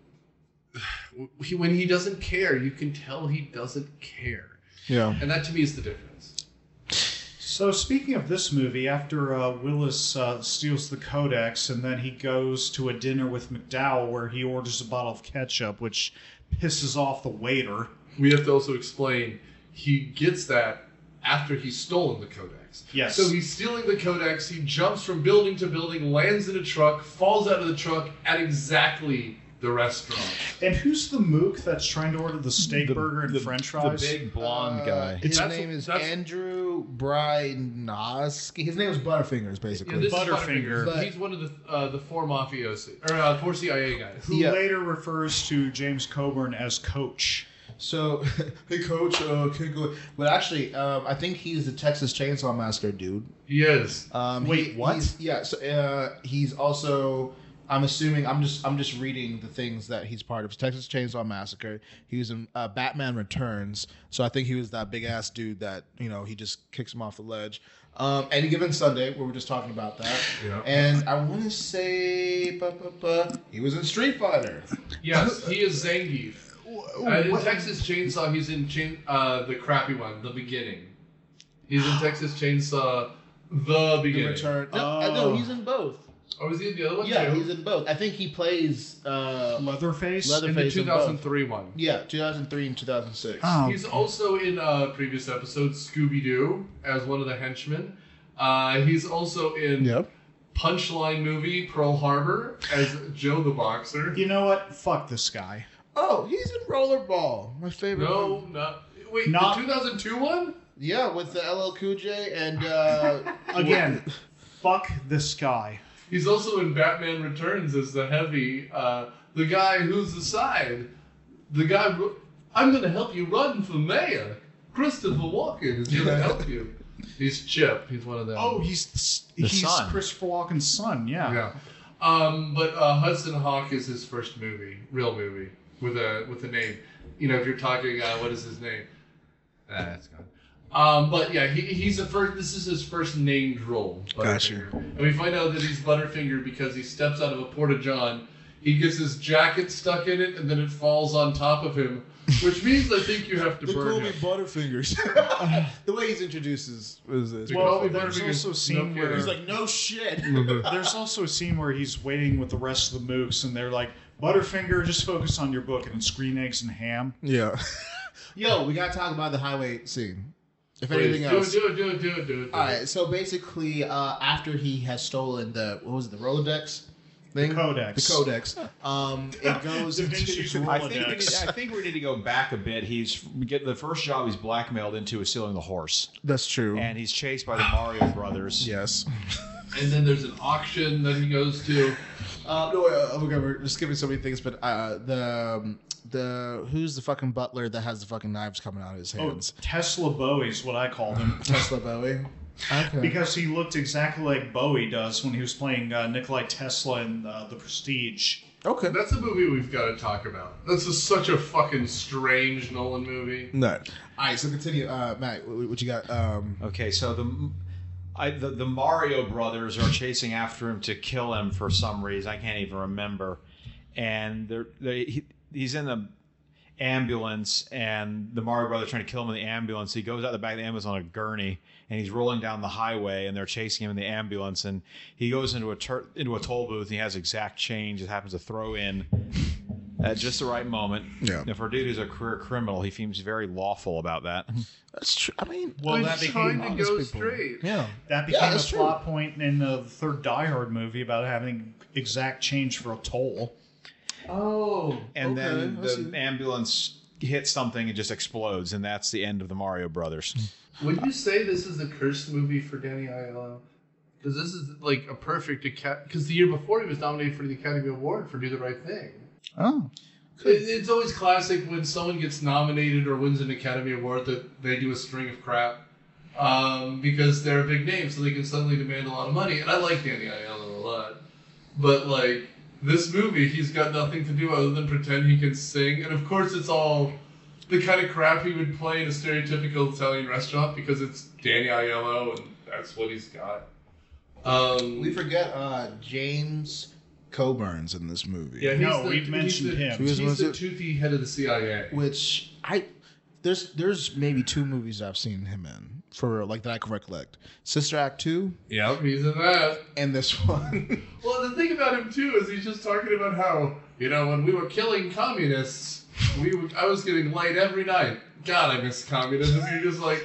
when he doesn't care, you can tell he doesn't care. Yeah. And that to me is the difference. So speaking of this movie, after Willis steals the Codex and then he goes to a dinner with McDowell where he orders a bottle of ketchup, which pisses off the waiter. We have to also explain he gets that after he's stolen the Codex. Yes. So he's stealing the Codex, he jumps from building to building, lands in a truck, falls out of the truck at exactly the restaurant. And who's the mook that's trying to order the steak burger and french fries? The big blonde guy. His That's- name is that's- Andrew Brynoski. His name is Butterfingers, basically. Yeah, this is Butterfinger. Butterfinger. He's one of the four mafiosi, or four CIA guys. Who Yeah. later refers to James Coburn as Coach. So, hey, Coach, can't go. But actually, I think he's the Texas Chainsaw Massacre dude. He is. Wait, what? He's also. I'm assuming. I'm just reading the things that he's part of. Texas Chainsaw Massacre. He was in Batman Returns. So I think he was that big ass dude that he just kicks him off the ledge. Any Given Sunday, where we're just talking about that. Yeah. And I want to say, he was in Street Fighter. Yes, he is Zangief. In Texas Chainsaw, he's in the crappy one, The Beginning. He's in Texas Chainsaw, The The Beginning. Return. No, he's in both. Oh, is he in the other one Yeah, too? he's in both. I think he plays Leatherface? Leather- in the Leatherface in both. 2003 one. Yeah, 2003 and 2006. Oh. He's also in previous episodes Scooby-Doo as one of the henchmen. He's also in Yep. Punchline movie Pearl Harbor as Joe the Boxer. You know what? Fuck this guy. Oh, he's in Rollerball, my favorite. No, movie. not wait. Not- The 2002 one. Yeah, with the LL Cool J and Again, fuck this guy. He's also in Batman Returns as the heavy, the guy who's aside. The guy, I'm going to help you run for mayor. Christopher Walken is going to help you. He's Chip. He's one of them. Oh, he's son. Christopher Walken's son, yeah. yeah. But Hudson Hawk is his first movie, real movie, with a name. If you're talking, what is his name? That's gone. But yeah, he's the first. This is his first named role. Gotcha. And we find out that he's Butterfinger because he steps out of a porta john. He gets his jacket stuck in it, and then it falls on top of him, which means I think you have to they burn call me him. Butterfingers. The way he's introduced is this. They call me there's Butterfinger. also a scene No where kidding. He's like, no shit. there's also a scene where he's waiting with the rest of the mooks, and they're like, Butterfinger, just focus on your book, and it's green eggs and ham. Yeah. Yo, we gotta talk about the highway scene. If Please, anything else. do it. All right. So basically, after he has stolen the Rolodex thing, The Codex. The Codex. It goes Da into Vinci's I think we need to go back a bit. The first job he's blackmailed into is stealing the horse, That's true. and he's chased by the Mario brothers. Yes. And then there's an auction that he goes to. Okay, we're just skipping so many things, but the who's the fucking butler that has the fucking knives coming out of his Oh, hands? Tesla Bowie's what I called him. Tesla Bowie. Okay. Because he looked exactly like Bowie does when he was playing Nikolai Tesla in The Prestige. Okay. That's a movie we've got to talk about. This is such a fucking strange Nolan movie. No. All right, so continue, Matt. What you got? Okay, so the Mario brothers are chasing after him to kill him for some reason. I can't even remember. And he's in the ambulance, and the Mario brothers are trying to kill him in the ambulance. He goes out the back of the ambulance on a gurney, and he's rolling down the highway, and they're chasing him in the ambulance. And he goes into a toll booth, and he has exact change. It happens to throw in at just the right moment. Yeah. And for a dude who's a career criminal, he seems very lawful about that. That's true. I mean, Well, I'm that trying became to go honest people. straight. yeah. that became a that's true. plot point in the third Die Hard movie about having exact change for a toll. Oh. And then I see. the ambulance hits something and just explodes, and that's the end of the Mario Brothers. Would you say this is a cursed movie for Danny Aiello? Because this is like a perfect because the year before he was nominated for the Academy Award for Do the Right Thing. Oh. It's always classic when someone gets nominated or wins an Academy Award that they do a string of crap because they're a big name, so they can suddenly demand a lot of money. And I like Danny Aiello a lot, but like this movie, he's got nothing to do other than pretend he can sing, and of course it's all the kind of crap he would play in a stereotypical Italian restaurant because it's Danny Aiello and that's what he's got. We forget James Coburn's in this movie. Yeah, we've mentioned him. He's the toothy head of the CIA. Which there's maybe 2 movies I've seen him in for like that I can recollect. Sister Act 2. Yep, he's in that. And this one. Well, the thing about him too is he's just talking about how when we were killing communists, I was getting laid every night. God, I miss communism. You're just like.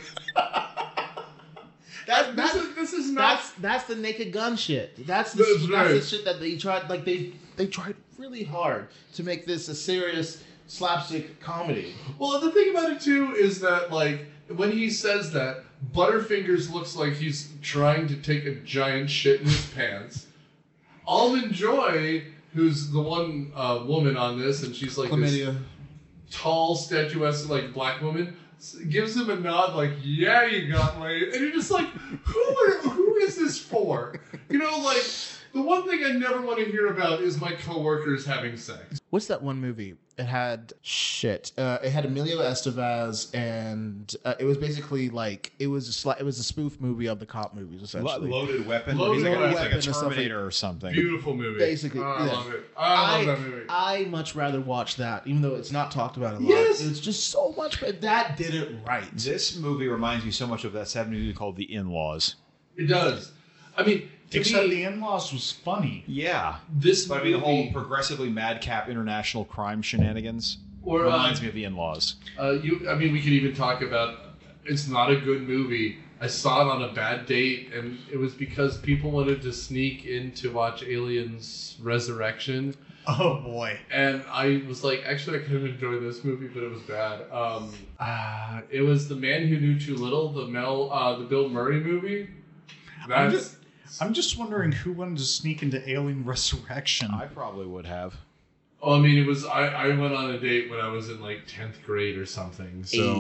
This is not. That's the Naked Gun shit. That's That's the shit that they tried. Like they tried really hard to make this a serious slapstick comedy. Well, the thing about it too is that like when he says that, Butterfingers looks like he's trying to take a giant shit in his pants. Almond Joy, who's the one woman on this, and she's like Chlamydia. this tall, statuesque, like black woman. Gives him a nod like, yeah, you got laid. And you're just like, who is this for? Like, the one thing I never want to hear about is my coworkers having sex. What's that one movie? It had it had Emilio Estevez, and it was basically like it was a spoof movie of the cop movies, essentially. Loaded Weapon. Loaded He's like Weapon a or Terminator or something. Beautiful movie. Basically, I yeah. love it. I love that movie. I much rather watch that, even though it's not talked about a lot. Yes. It's just so much, but that did it right. This movie reminds me so much of that 70s movie called The In-Laws. It does. I mean, Except The In-Laws was funny. Yeah. This But I movie, mean, the whole progressively madcap international crime shenanigans reminds me of The In-Laws. we could even talk about. It's not a good movie. I saw it on a bad date, and it was because people wanted to sneak in to watch Aliens Resurrection. Oh boy. And I was like, actually, I could have enjoyed this movie, but it was bad. It was The Man Who Knew Too Little, the Bill Murray movie. I'm just wondering who wanted to sneak into Alien Resurrection. I probably would have. Oh, I mean, it was. I went on a date when I was in like 10th grade or something. So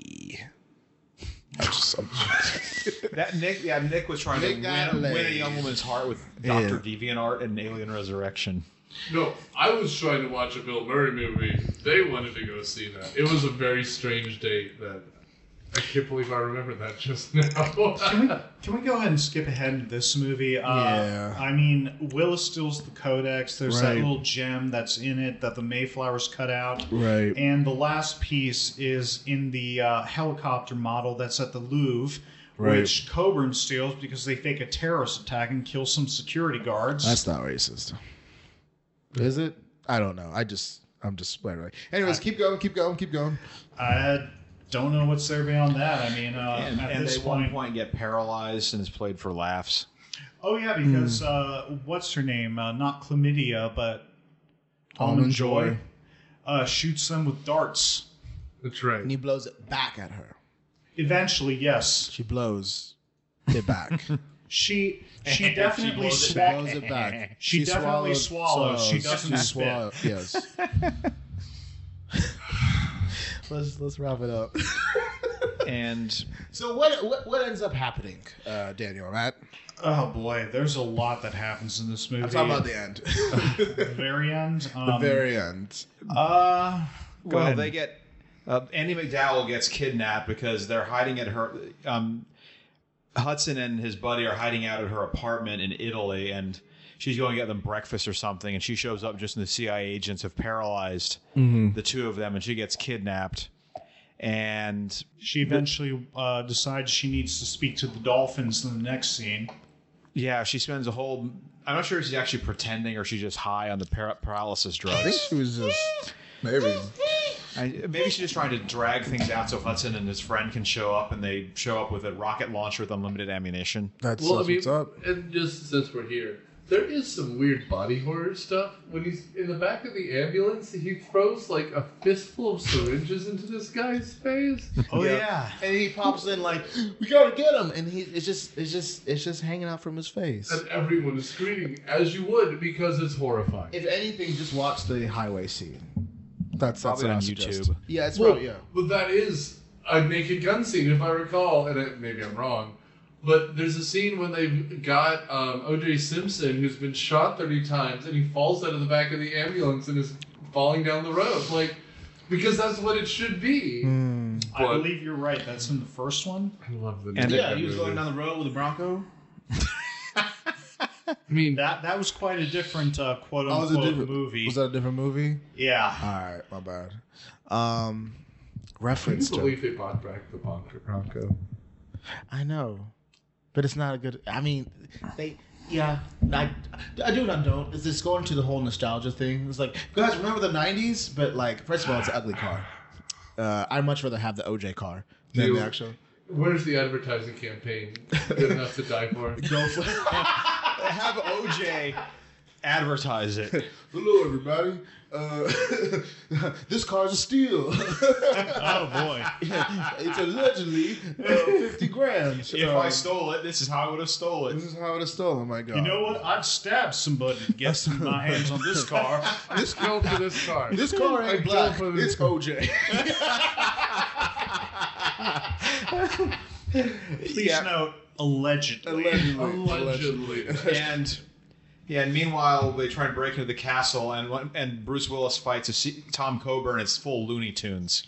Nick was trying Nick to win a young woman's heart with Dr. Deviantart and Alien Resurrection. no, I was trying to watch a Bill Murray movie. They wanted to go see that. It was a very strange date. That I can't believe I remember that just now. Can we go ahead and skip ahead to this movie? Yeah. I mean, Willis steals the Codex. There's that Right. little gem that's in it that the Mayflowers cut out. Right. And the last piece is in the helicopter model that's at the Louvre, Right. which Coburn steals because they fake a terrorist attack and kill some security guards. That's not racist. Is it? I don't know. I'm just right. Anyways, keep going. I don't know what's there beyond that. I mean, And at they this at one point... point get paralyzed and it's played for laughs. Oh, yeah, because what's her name? Not Chlamydia, but Almond Joy. Shoots them with darts. That's right. And he blows it back at her. Eventually, yes. She blows it back. She definitely She blows it back. She definitely swallows. She doesn't swallow. Yes. Let's wrap it up. And So what ends up happening, Daniel? Matt? Oh boy, there's a lot that happens in this movie. I'm talking about the end. the very end. The very end. Go ahead. they get Andy McDowell gets kidnapped because they're hiding at her. Hudson and his buddy are hiding out at her apartment in Italy, and she's going to get them breakfast or something. And she shows up just, and the CIA agents have paralyzed the two of them, and she gets kidnapped. And She eventually decides she needs to speak to the dolphins in the next scene. yeah, she spends a whole. I'm not sure if she's actually pretending or she's just high on the paralysis drugs. I think she was just maybe. Maybe she's just trying to drag things out so Hudson and his friend can show up, and they show up with a rocket launcher with unlimited ammunition. That's Well, I mean, what's up. and just since we're here, There is some weird body horror stuff. When he's in the back of the ambulance, he throws like a fistful of syringes into this guy's face. Oh yeah. And he pops in like, "We gotta get him!" And it's just hanging out from his face. And everyone is screaming, as you would, because it's horrifying. If anything, just watch the highway scene. That's Probably what I on suggest. YouTube. Yeah, it's Well, probably but that is a naked gun scene, if I recall, and maybe I'm wrong. But there's a scene when they've got O.J. Simpson, who's been shot 30 times, and he falls out of the back of the ambulance and is falling down the road. Like, because that's what it should be. I believe you're right. That's in the first one. I love the And Yeah, he was going down the road with a Bronco. I mean, That was quite a different quote Oh, was it unquote different? movie. Was that a different movie? Yeah. All right, my bad. I Reference can't to. believe they bought back the Bronco. I know, but it's not a good. I mean, they. Yeah, I do and I don't. Is this going to the whole nostalgia thing? It's like, guys, remember the '90s? But like, first of all, it's an ugly car. I'd much rather have the OJ car than the actual. Where's the advertising campaign good enough to die for? Go for Have OJ advertise it. Hello, everybody. This car's a steal. Oh boy. It's allegedly 50 grand. If I stole it, this is how I would have stole This it. is how it is stolen. My God. You know what? I'd stab somebody to get my hands on this car. This go for this car. This car I ain't go black. for this It's OJ. Please note, allegedly. Allegedly. And meanwhile they try and break into the castle, and Bruce Willis fights Tom Coburn. It's full Looney Tunes.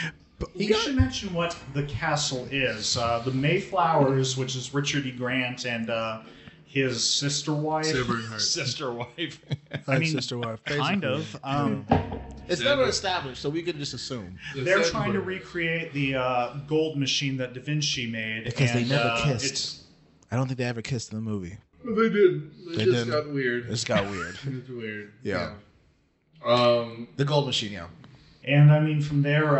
We should mention what the castle is. The Mayflowers, which is Richard E. Grant and his sister wife. Sister wife. I mean, sister wife. kind of. It's never established, so we could just assume. They're trying to recreate the gold machine that Da Vinci made. Because they and, never kissed. It's, I don't think they ever kissed in the movie. They did. They just didn't. got weird. It just got weird. It's weird. Yeah. Yeah. The gold machine, yeah. and I mean, from there,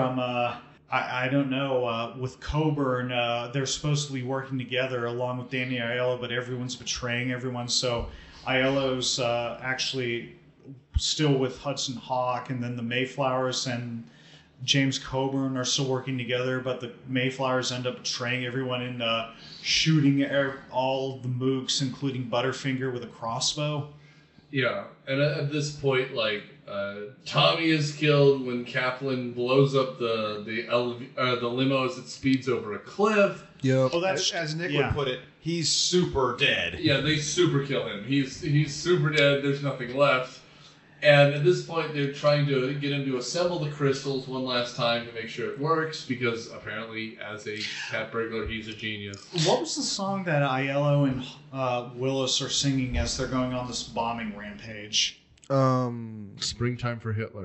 I don't know. With Coburn, they're supposed to be working together along with Danny Aiello, but everyone's betraying everyone. So Aiello's actually still with Hudson Hawk, and then the Mayflowers and James Coburn are still working together, but the Mayflowers end up betraying everyone and shooting all the mooks, including Butterfinger, with a crossbow. Yeah, and at this point, like Tommy is killed when Kaplan blows up the limo as it speeds over a cliff. Yep. Oh, that's As Nick yeah. would put it, he's super dead. Yeah, they super kill him. He's super dead. There's nothing left. And at this point, they're trying to get him to assemble the crystals one last time to make sure it works, because apparently, as a cat burglar, he's a genius. What was the song that Aiello and Willis are singing as they're going on this bombing rampage? Springtime for Hitler.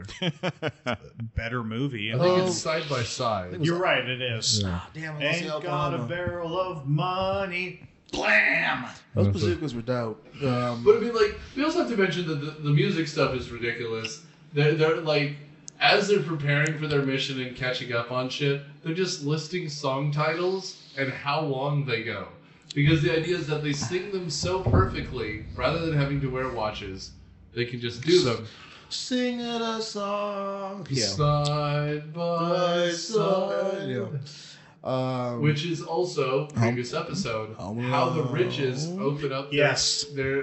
Better movie. I think it's Side by Side. You're right, it is. Damn, Ain't got a barrel of money. Blam! Those bazookas were dope. But I mean, like, we also have to mention that the music stuff is ridiculous. They're like, as they're preparing for their mission and catching up on shit, they're just listing song titles and how long they go. Because the idea is that they sing them so perfectly, rather than having to wear watches, they can just do them. Sing it a song. Side by side. Yeah. Which is also previous episode. How the riches open up Yes. their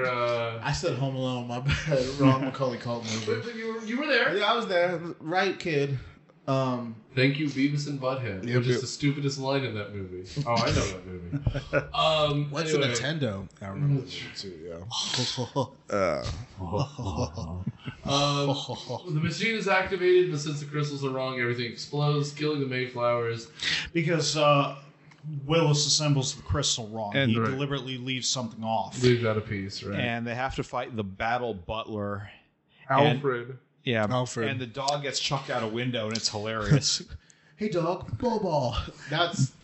I said Home Alone, my bad. Wrong Macaulay Culkin movie. but you were there. Yeah, I was there. Right, kid. Thank you, Beavis and Butthead. Yep, Which is yep. the stupidest line in that movie. Oh, I know that movie. What's anyway. a Nintendo? I remember that too, yeah. The machine is activated, but since the crystals are wrong, everything explodes, killing the Mayflowers. Because Willis assembles the crystal wrong. And he right. deliberately leaves something off. Leaves out a piece, right? And they have to fight the battle butler. Alfred. Yeah, Alfred. And the dog gets chucked out a window, and it's hilarious. Hey, dog, ball ball. That's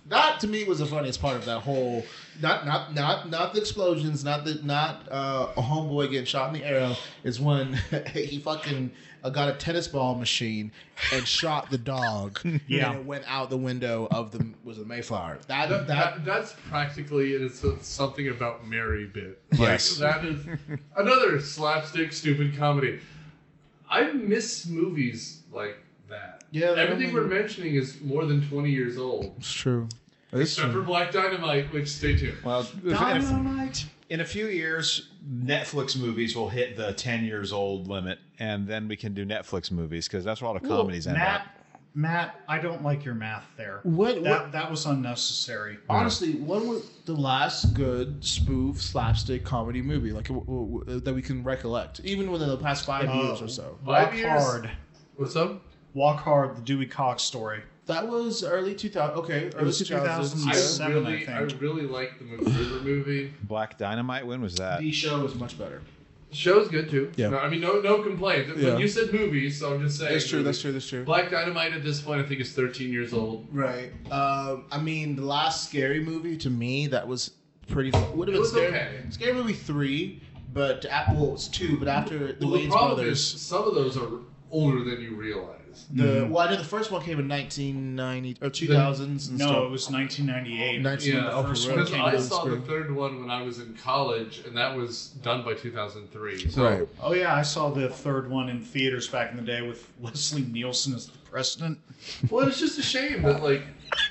That to me was the funniest part of that whole. Not the explosions. Not a homeboy getting shot in the arrow. Is when he fucking got a tennis ball machine and shot the dog. Yeah. And it went out the window of the Mayflower. That's practically it's something about Mary bit. Like, Yes. that is another slapstick stupid comedy. I miss movies like that. Yeah, they're everything only- we're mentioning is more than 20 years old. It's true. It's Except for Black Dynamite, which stay tuned. Well, Dynamite. in a few years, Netflix movies will hit the 10 years old limit, and then we can do Netflix movies because that's where all the comedies end up. Matt, I don't like your math there. What- That was unnecessary. Honestly, what was the last good spoof slapstick comedy movie like that we can recollect, even within the past 5 years or so? Walk 5 years? Hard. What's up? Walk Hard, the Dewey Cox story. That was early 2000. Okay, early was 2000s. 2000s. I 7, really, I I think. really like the MacGruber movie. Black Dynamite, when was that? The show is much better. The show's good too. Yeah. No, I mean, no complaints. Yeah. But you said movies, so I'm just saying. That's true. movies. That's true. Black Dynamite at this point, I think, is 13 years old. Right. I mean, the last scary movie to me that was pretty. Would have It been was scary. okay. Scary movie 3, but well, it's 2. But after the Well, the Wayans problem brothers, is some of those are older than you realize. well, I know the first one came in 1990 or 2000s. And No, stuff. it was 1998. 19 Yeah, oh, for first real? one because came I out. saw the third one when I was in college, and that was done by 2003. So Right. Oh yeah, I saw the third one in theaters back in the day with Leslie Nielsen as the president. well, it's just a shame that like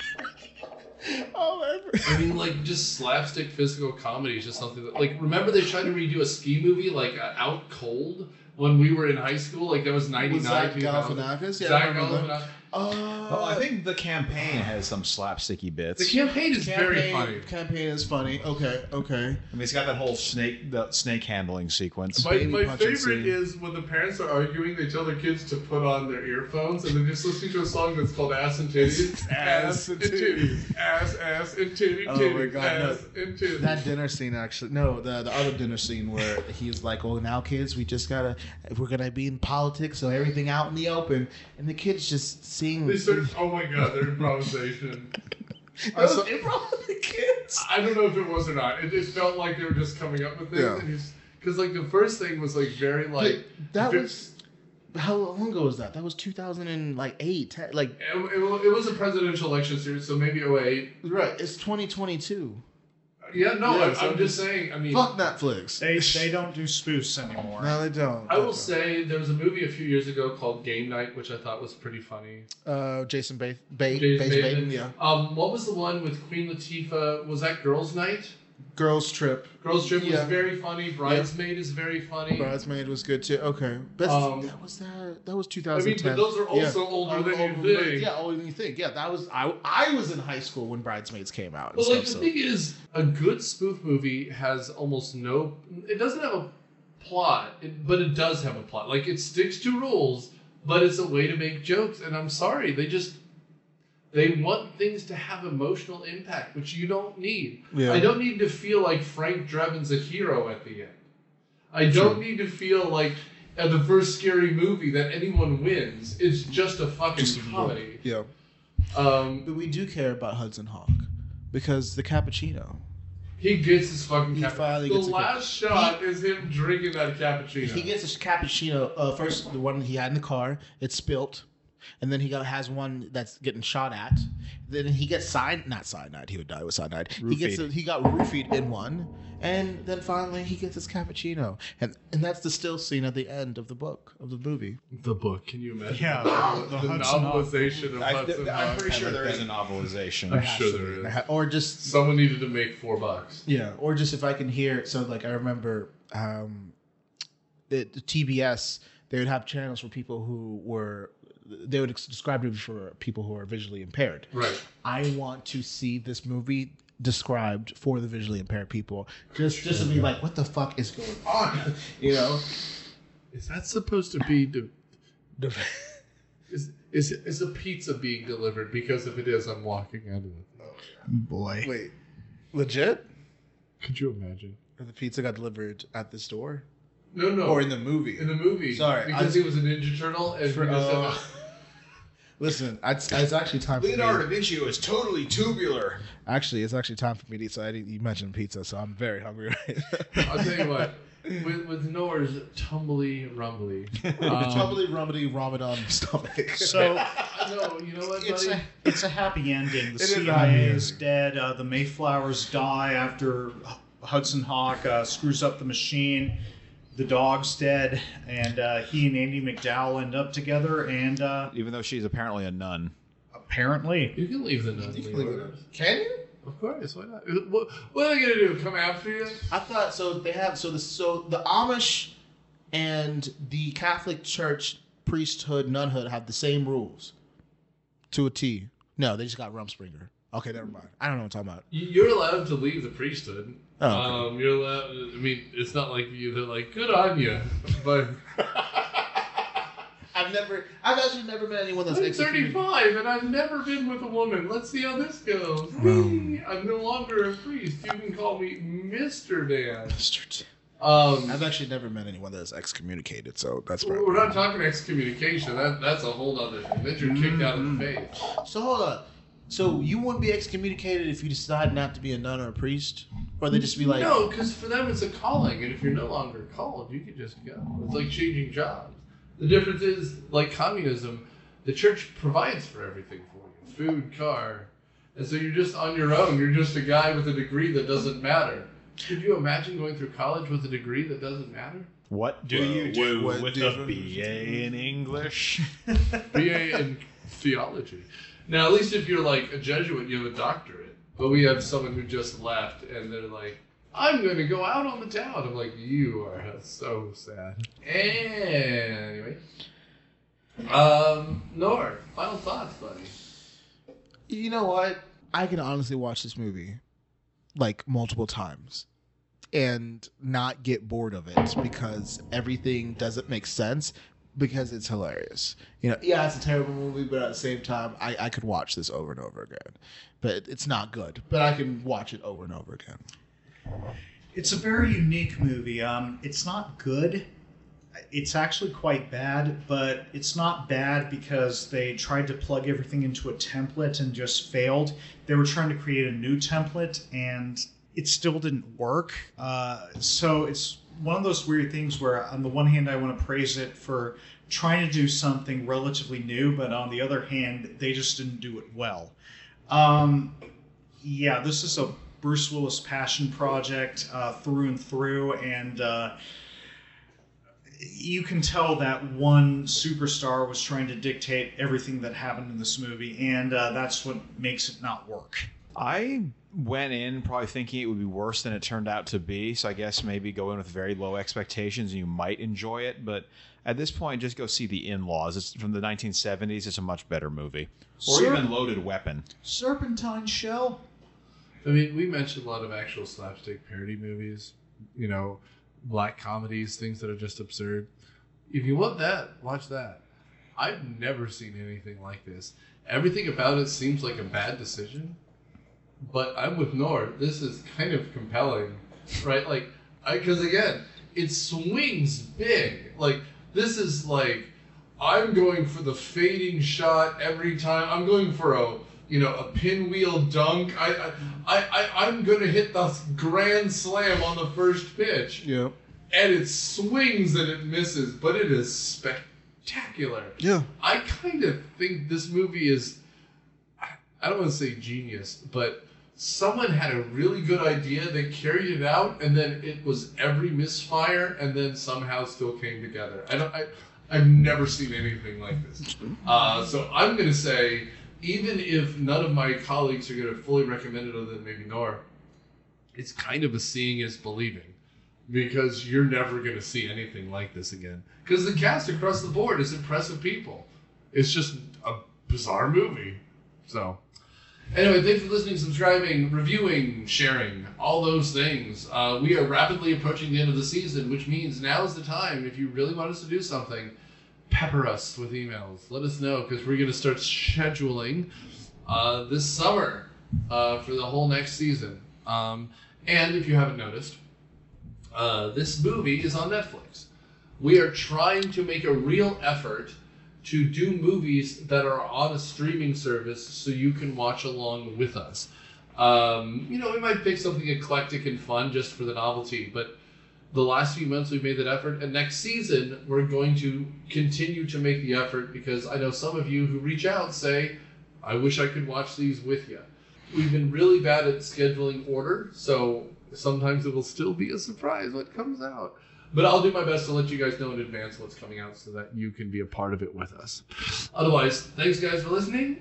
Oh, I mean, like just slapstick physical comedy is just something that like remember they tried to redo a ski movie like Out Cold when we were in high school, like that was 99. Zach 2000. Galifianakis? Yeah, I Zach remember that. Galifianakis. Oh, I think The Campaign has some slapsticky bits. The campaign is very funny. Campaign is funny. Okay. I mean, it's got that whole snake handling sequence. My Baby punching favorite scene. is when the parents are arguing, they tell their kids to put on their earphones and they're just listening to a song that's called Ass and Titties. Ass and Titties. Ass and titty Oh my titties. God, no. Ass and titties. That dinner scene, actually, no, the other dinner scene where he's like, "Well, now, kids, we're gonna be in politics, so everything out in the open," and the kids just seeing. They start, oh my god, their improvisation. That was improv with the kids. I don't know if it was or not. It just felt like they were just coming up with things. Yeah. Because like the first thing was like very like That ve- was how long ago was that? That was 2008. Like, it was a presidential election series, so maybe 08. right? It's 2022. Yeah, no, Yeah, so I'm just saying. I mean, Fuck Netflix. They don't do spoofs anymore. No, they don't. I will say there was a movie a few years ago called Game Night, which I thought was pretty funny. Jason Jason Bateman, Bateman. yeah. What was the one with Queen Latifah? Was that Girls Night? Girls Trip. Girls Trip was Yeah. very funny. Bridesmaid is very funny. Bridesmaid was good too. Okay, but that was 2010. I mean, but those are also older than you think. Yeah, older than you think. Yeah, that was I was in high school when Bridesmaids came out. And But like the stuff, thing is, a good spoof movie has almost no. It doesn't have a plot, but it does have a plot. Like it sticks to rules, but it's a way to make jokes. And I'm sorry, they want things to have emotional impact, which you don't need. Yeah. I don't need to feel like Frank Drebin's a hero at the end. I don't need to feel like at the first scary movie that anyone wins. It's just a fucking comedy. yeah. But we do care about Hudson Hawk because the cappuccino. He gets his fucking He cappuccino. finally The gets a last shot is him drinking that cappuccino. He gets a cappuccino. First, the one he had in the car, it's spilt, and then he has one that's getting shot at. Then he gets not cyanide. He would die with cyanide. He got roofied in one, and then finally he gets his cappuccino, and that's the still scene at the end of the book of the movie. the book. Can you imagine? Yeah, the the Hudson Hawk. novelization of Hudson I'm Hawk. pretty sure there is a novelization. I'm sure there is. Or just Someone needed to make $4. yeah, or just if I can hear. So like I remember, the TBS, they would have channels for people who were. They would describe it for people who are visually impaired. Right. I want to see this movie described for the visually impaired people, just to be like, what the fuck is going on? You know? Is that supposed to be? Is a pizza being delivered? Because if it is, I'm walking out of it. Boy. Wait, legit? Could you imagine? Or the pizza got delivered at the store, No. or in the movie? In the movie. Sorry, Because he was a Ninja Turtle and we just had to- Listen, it's actually time for Leonardo me. da Vinci was totally tubular. Actually, it's actually time for me to eat. So you mentioned pizza, so I'm very hungry right now. I'll tell you what. With Nor's tumbly rumbly. Tumbly, rumbly, Ramadan stomach. So No, you know what, buddy? it's a happy ending. The is a happy CIA is ending. dead. The Mayflowers die after Hudson Hawk screws up the machine. The dog's dead, and he and Andy McDowell end up together. And Even though she's apparently a nun. apparently, You can leave the nun. Can you? Of course, why not? What are they gonna do? Come after you? I thought so. They have so the Amish and the Catholic Church priesthood nunhood have the same rules to a T. No, they just got Rumspringer. Okay, never mind. I don't know what I'm talking about. You're allowed to leave the priesthood. Oh, okay. You're allowed. I mean, it's not like they're like, good on you, but I've actually never met anyone that's I'm executed. 35 and I've never been with a woman. Let's see how this goes. Whee! I'm no longer a priest. You can call me Mr. Dan. I've actually never met anyone that's excommunicated, so that's probably. We're not talking excommunication. That's a whole other thing. Then you're kicked out of the faith. So hold on. So you wouldn't be excommunicated if you decide not to be a nun or a priest, or they just be like, No, because for them it's a calling, and if you're no longer called, you can just go. It's like changing jobs. The difference is, like communism, the church provides for everything for you: food, car, and so you're just on your own. You're just a guy with a degree that doesn't matter. Could you imagine going through college with a degree that doesn't matter? What do you do what with do a you- BA in English? BA in theology. Now, at least if you're like a Jesuit, you have a doctorate. But we have someone who just left, and they're like, I'm going to go out on the town. I'm like, you are so sad. Anyway. Nor, final thoughts, buddy. you know what? I can honestly watch this movie like multiple times and not get bored of it because everything doesn't make sense because it's hilarious. You know, yeah, it's a terrible movie, but at the same time, I could watch this over and over again. But it's not good. But I can watch it over and over again. it's a very unique movie. It's not good. It's actually quite bad, but it's not bad because they tried to plug everything into a template and just failed. They were trying to create a new template and it still didn't work. So it's one of those weird things where on the one hand I want to praise it for trying to do something relatively new, but on the other hand they just didn't do it well. Yeah, this is a Bruce Willis passion project through and through, and you can tell that one superstar was trying to dictate everything that happened in this movie, and that's what makes it not work. I went in probably thinking it would be worse than it turned out to be, so I guess maybe go in with very low expectations and you might enjoy it, but at this point, just go see The In-Laws. It's from the 1970s. It's a much better movie. Or Sir- even Loaded Weapon. Serpentine Shell? I mean, we mentioned a lot of actual slapstick parody movies, you know, black comedies, things that are just absurd. If you want that, watch that. I've never seen anything like this. Everything about it seems like a bad decision, but I'm with Nor. This is kind of compelling, right? Like, because again, it swings big. Like, this is like, I'm going for the fading shot every time. I'm going for a pinwheel dunk. I'm gonna hit the grand slam on the first pitch. Yeah. And it swings and it misses, but it is spectacular. Yeah. I kind of think this movie is, I don't want to say genius, but someone had a really good idea, they carried it out, and then it was every misfire, and then somehow still came together. I've never seen anything like this. So I'm going to say, even if none of my colleagues are going to fully recommend it other than maybe Nora, it's kind of a seeing is believing. Because you're never going to see anything like this again. Because the cast across the board is impressive people. It's just a bizarre movie. So, anyway, thanks for listening, subscribing, reviewing, sharing, all those things. We are rapidly approaching the end of the season, which means now is the time, if you really want us to do something, pepper us with emails. Let us know, because we're going to start scheduling this summer for the whole next season. And if you haven't noticed, this movie is on Netflix. We are trying to make a real effort to do movies that are on a streaming service so you can watch along with us. We might pick something eclectic and fun just for the novelty, but the last few months we've made that effort, and next season we're going to continue to make the effort because I know some of you who reach out say, I wish I could watch these with you. We've been really bad at scheduling order, so sometimes it will still be a surprise what comes out. But I'll do my best to let you guys know in advance what's coming out so that you can be a part of it with us. Otherwise, thanks guys for listening.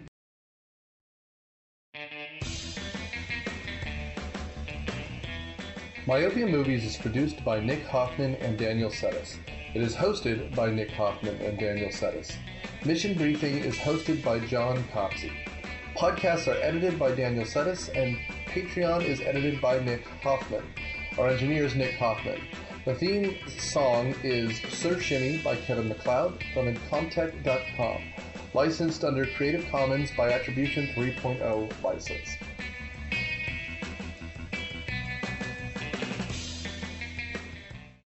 Myopia Movies is produced by Nick Hoffman and Daniel Settis. It is hosted by Nick Hoffman and Daniel Settis. Mission Briefing is hosted by John Copsey. Podcasts are edited by Daniel Settis, and Patreon is edited by Nick Hoffman. Our engineer is Nick Hoffman. The theme song is Surf Shimmy by Kevin MacLeod from Incompetech.com. Licensed under Creative Commons by Attribution 3.0 license.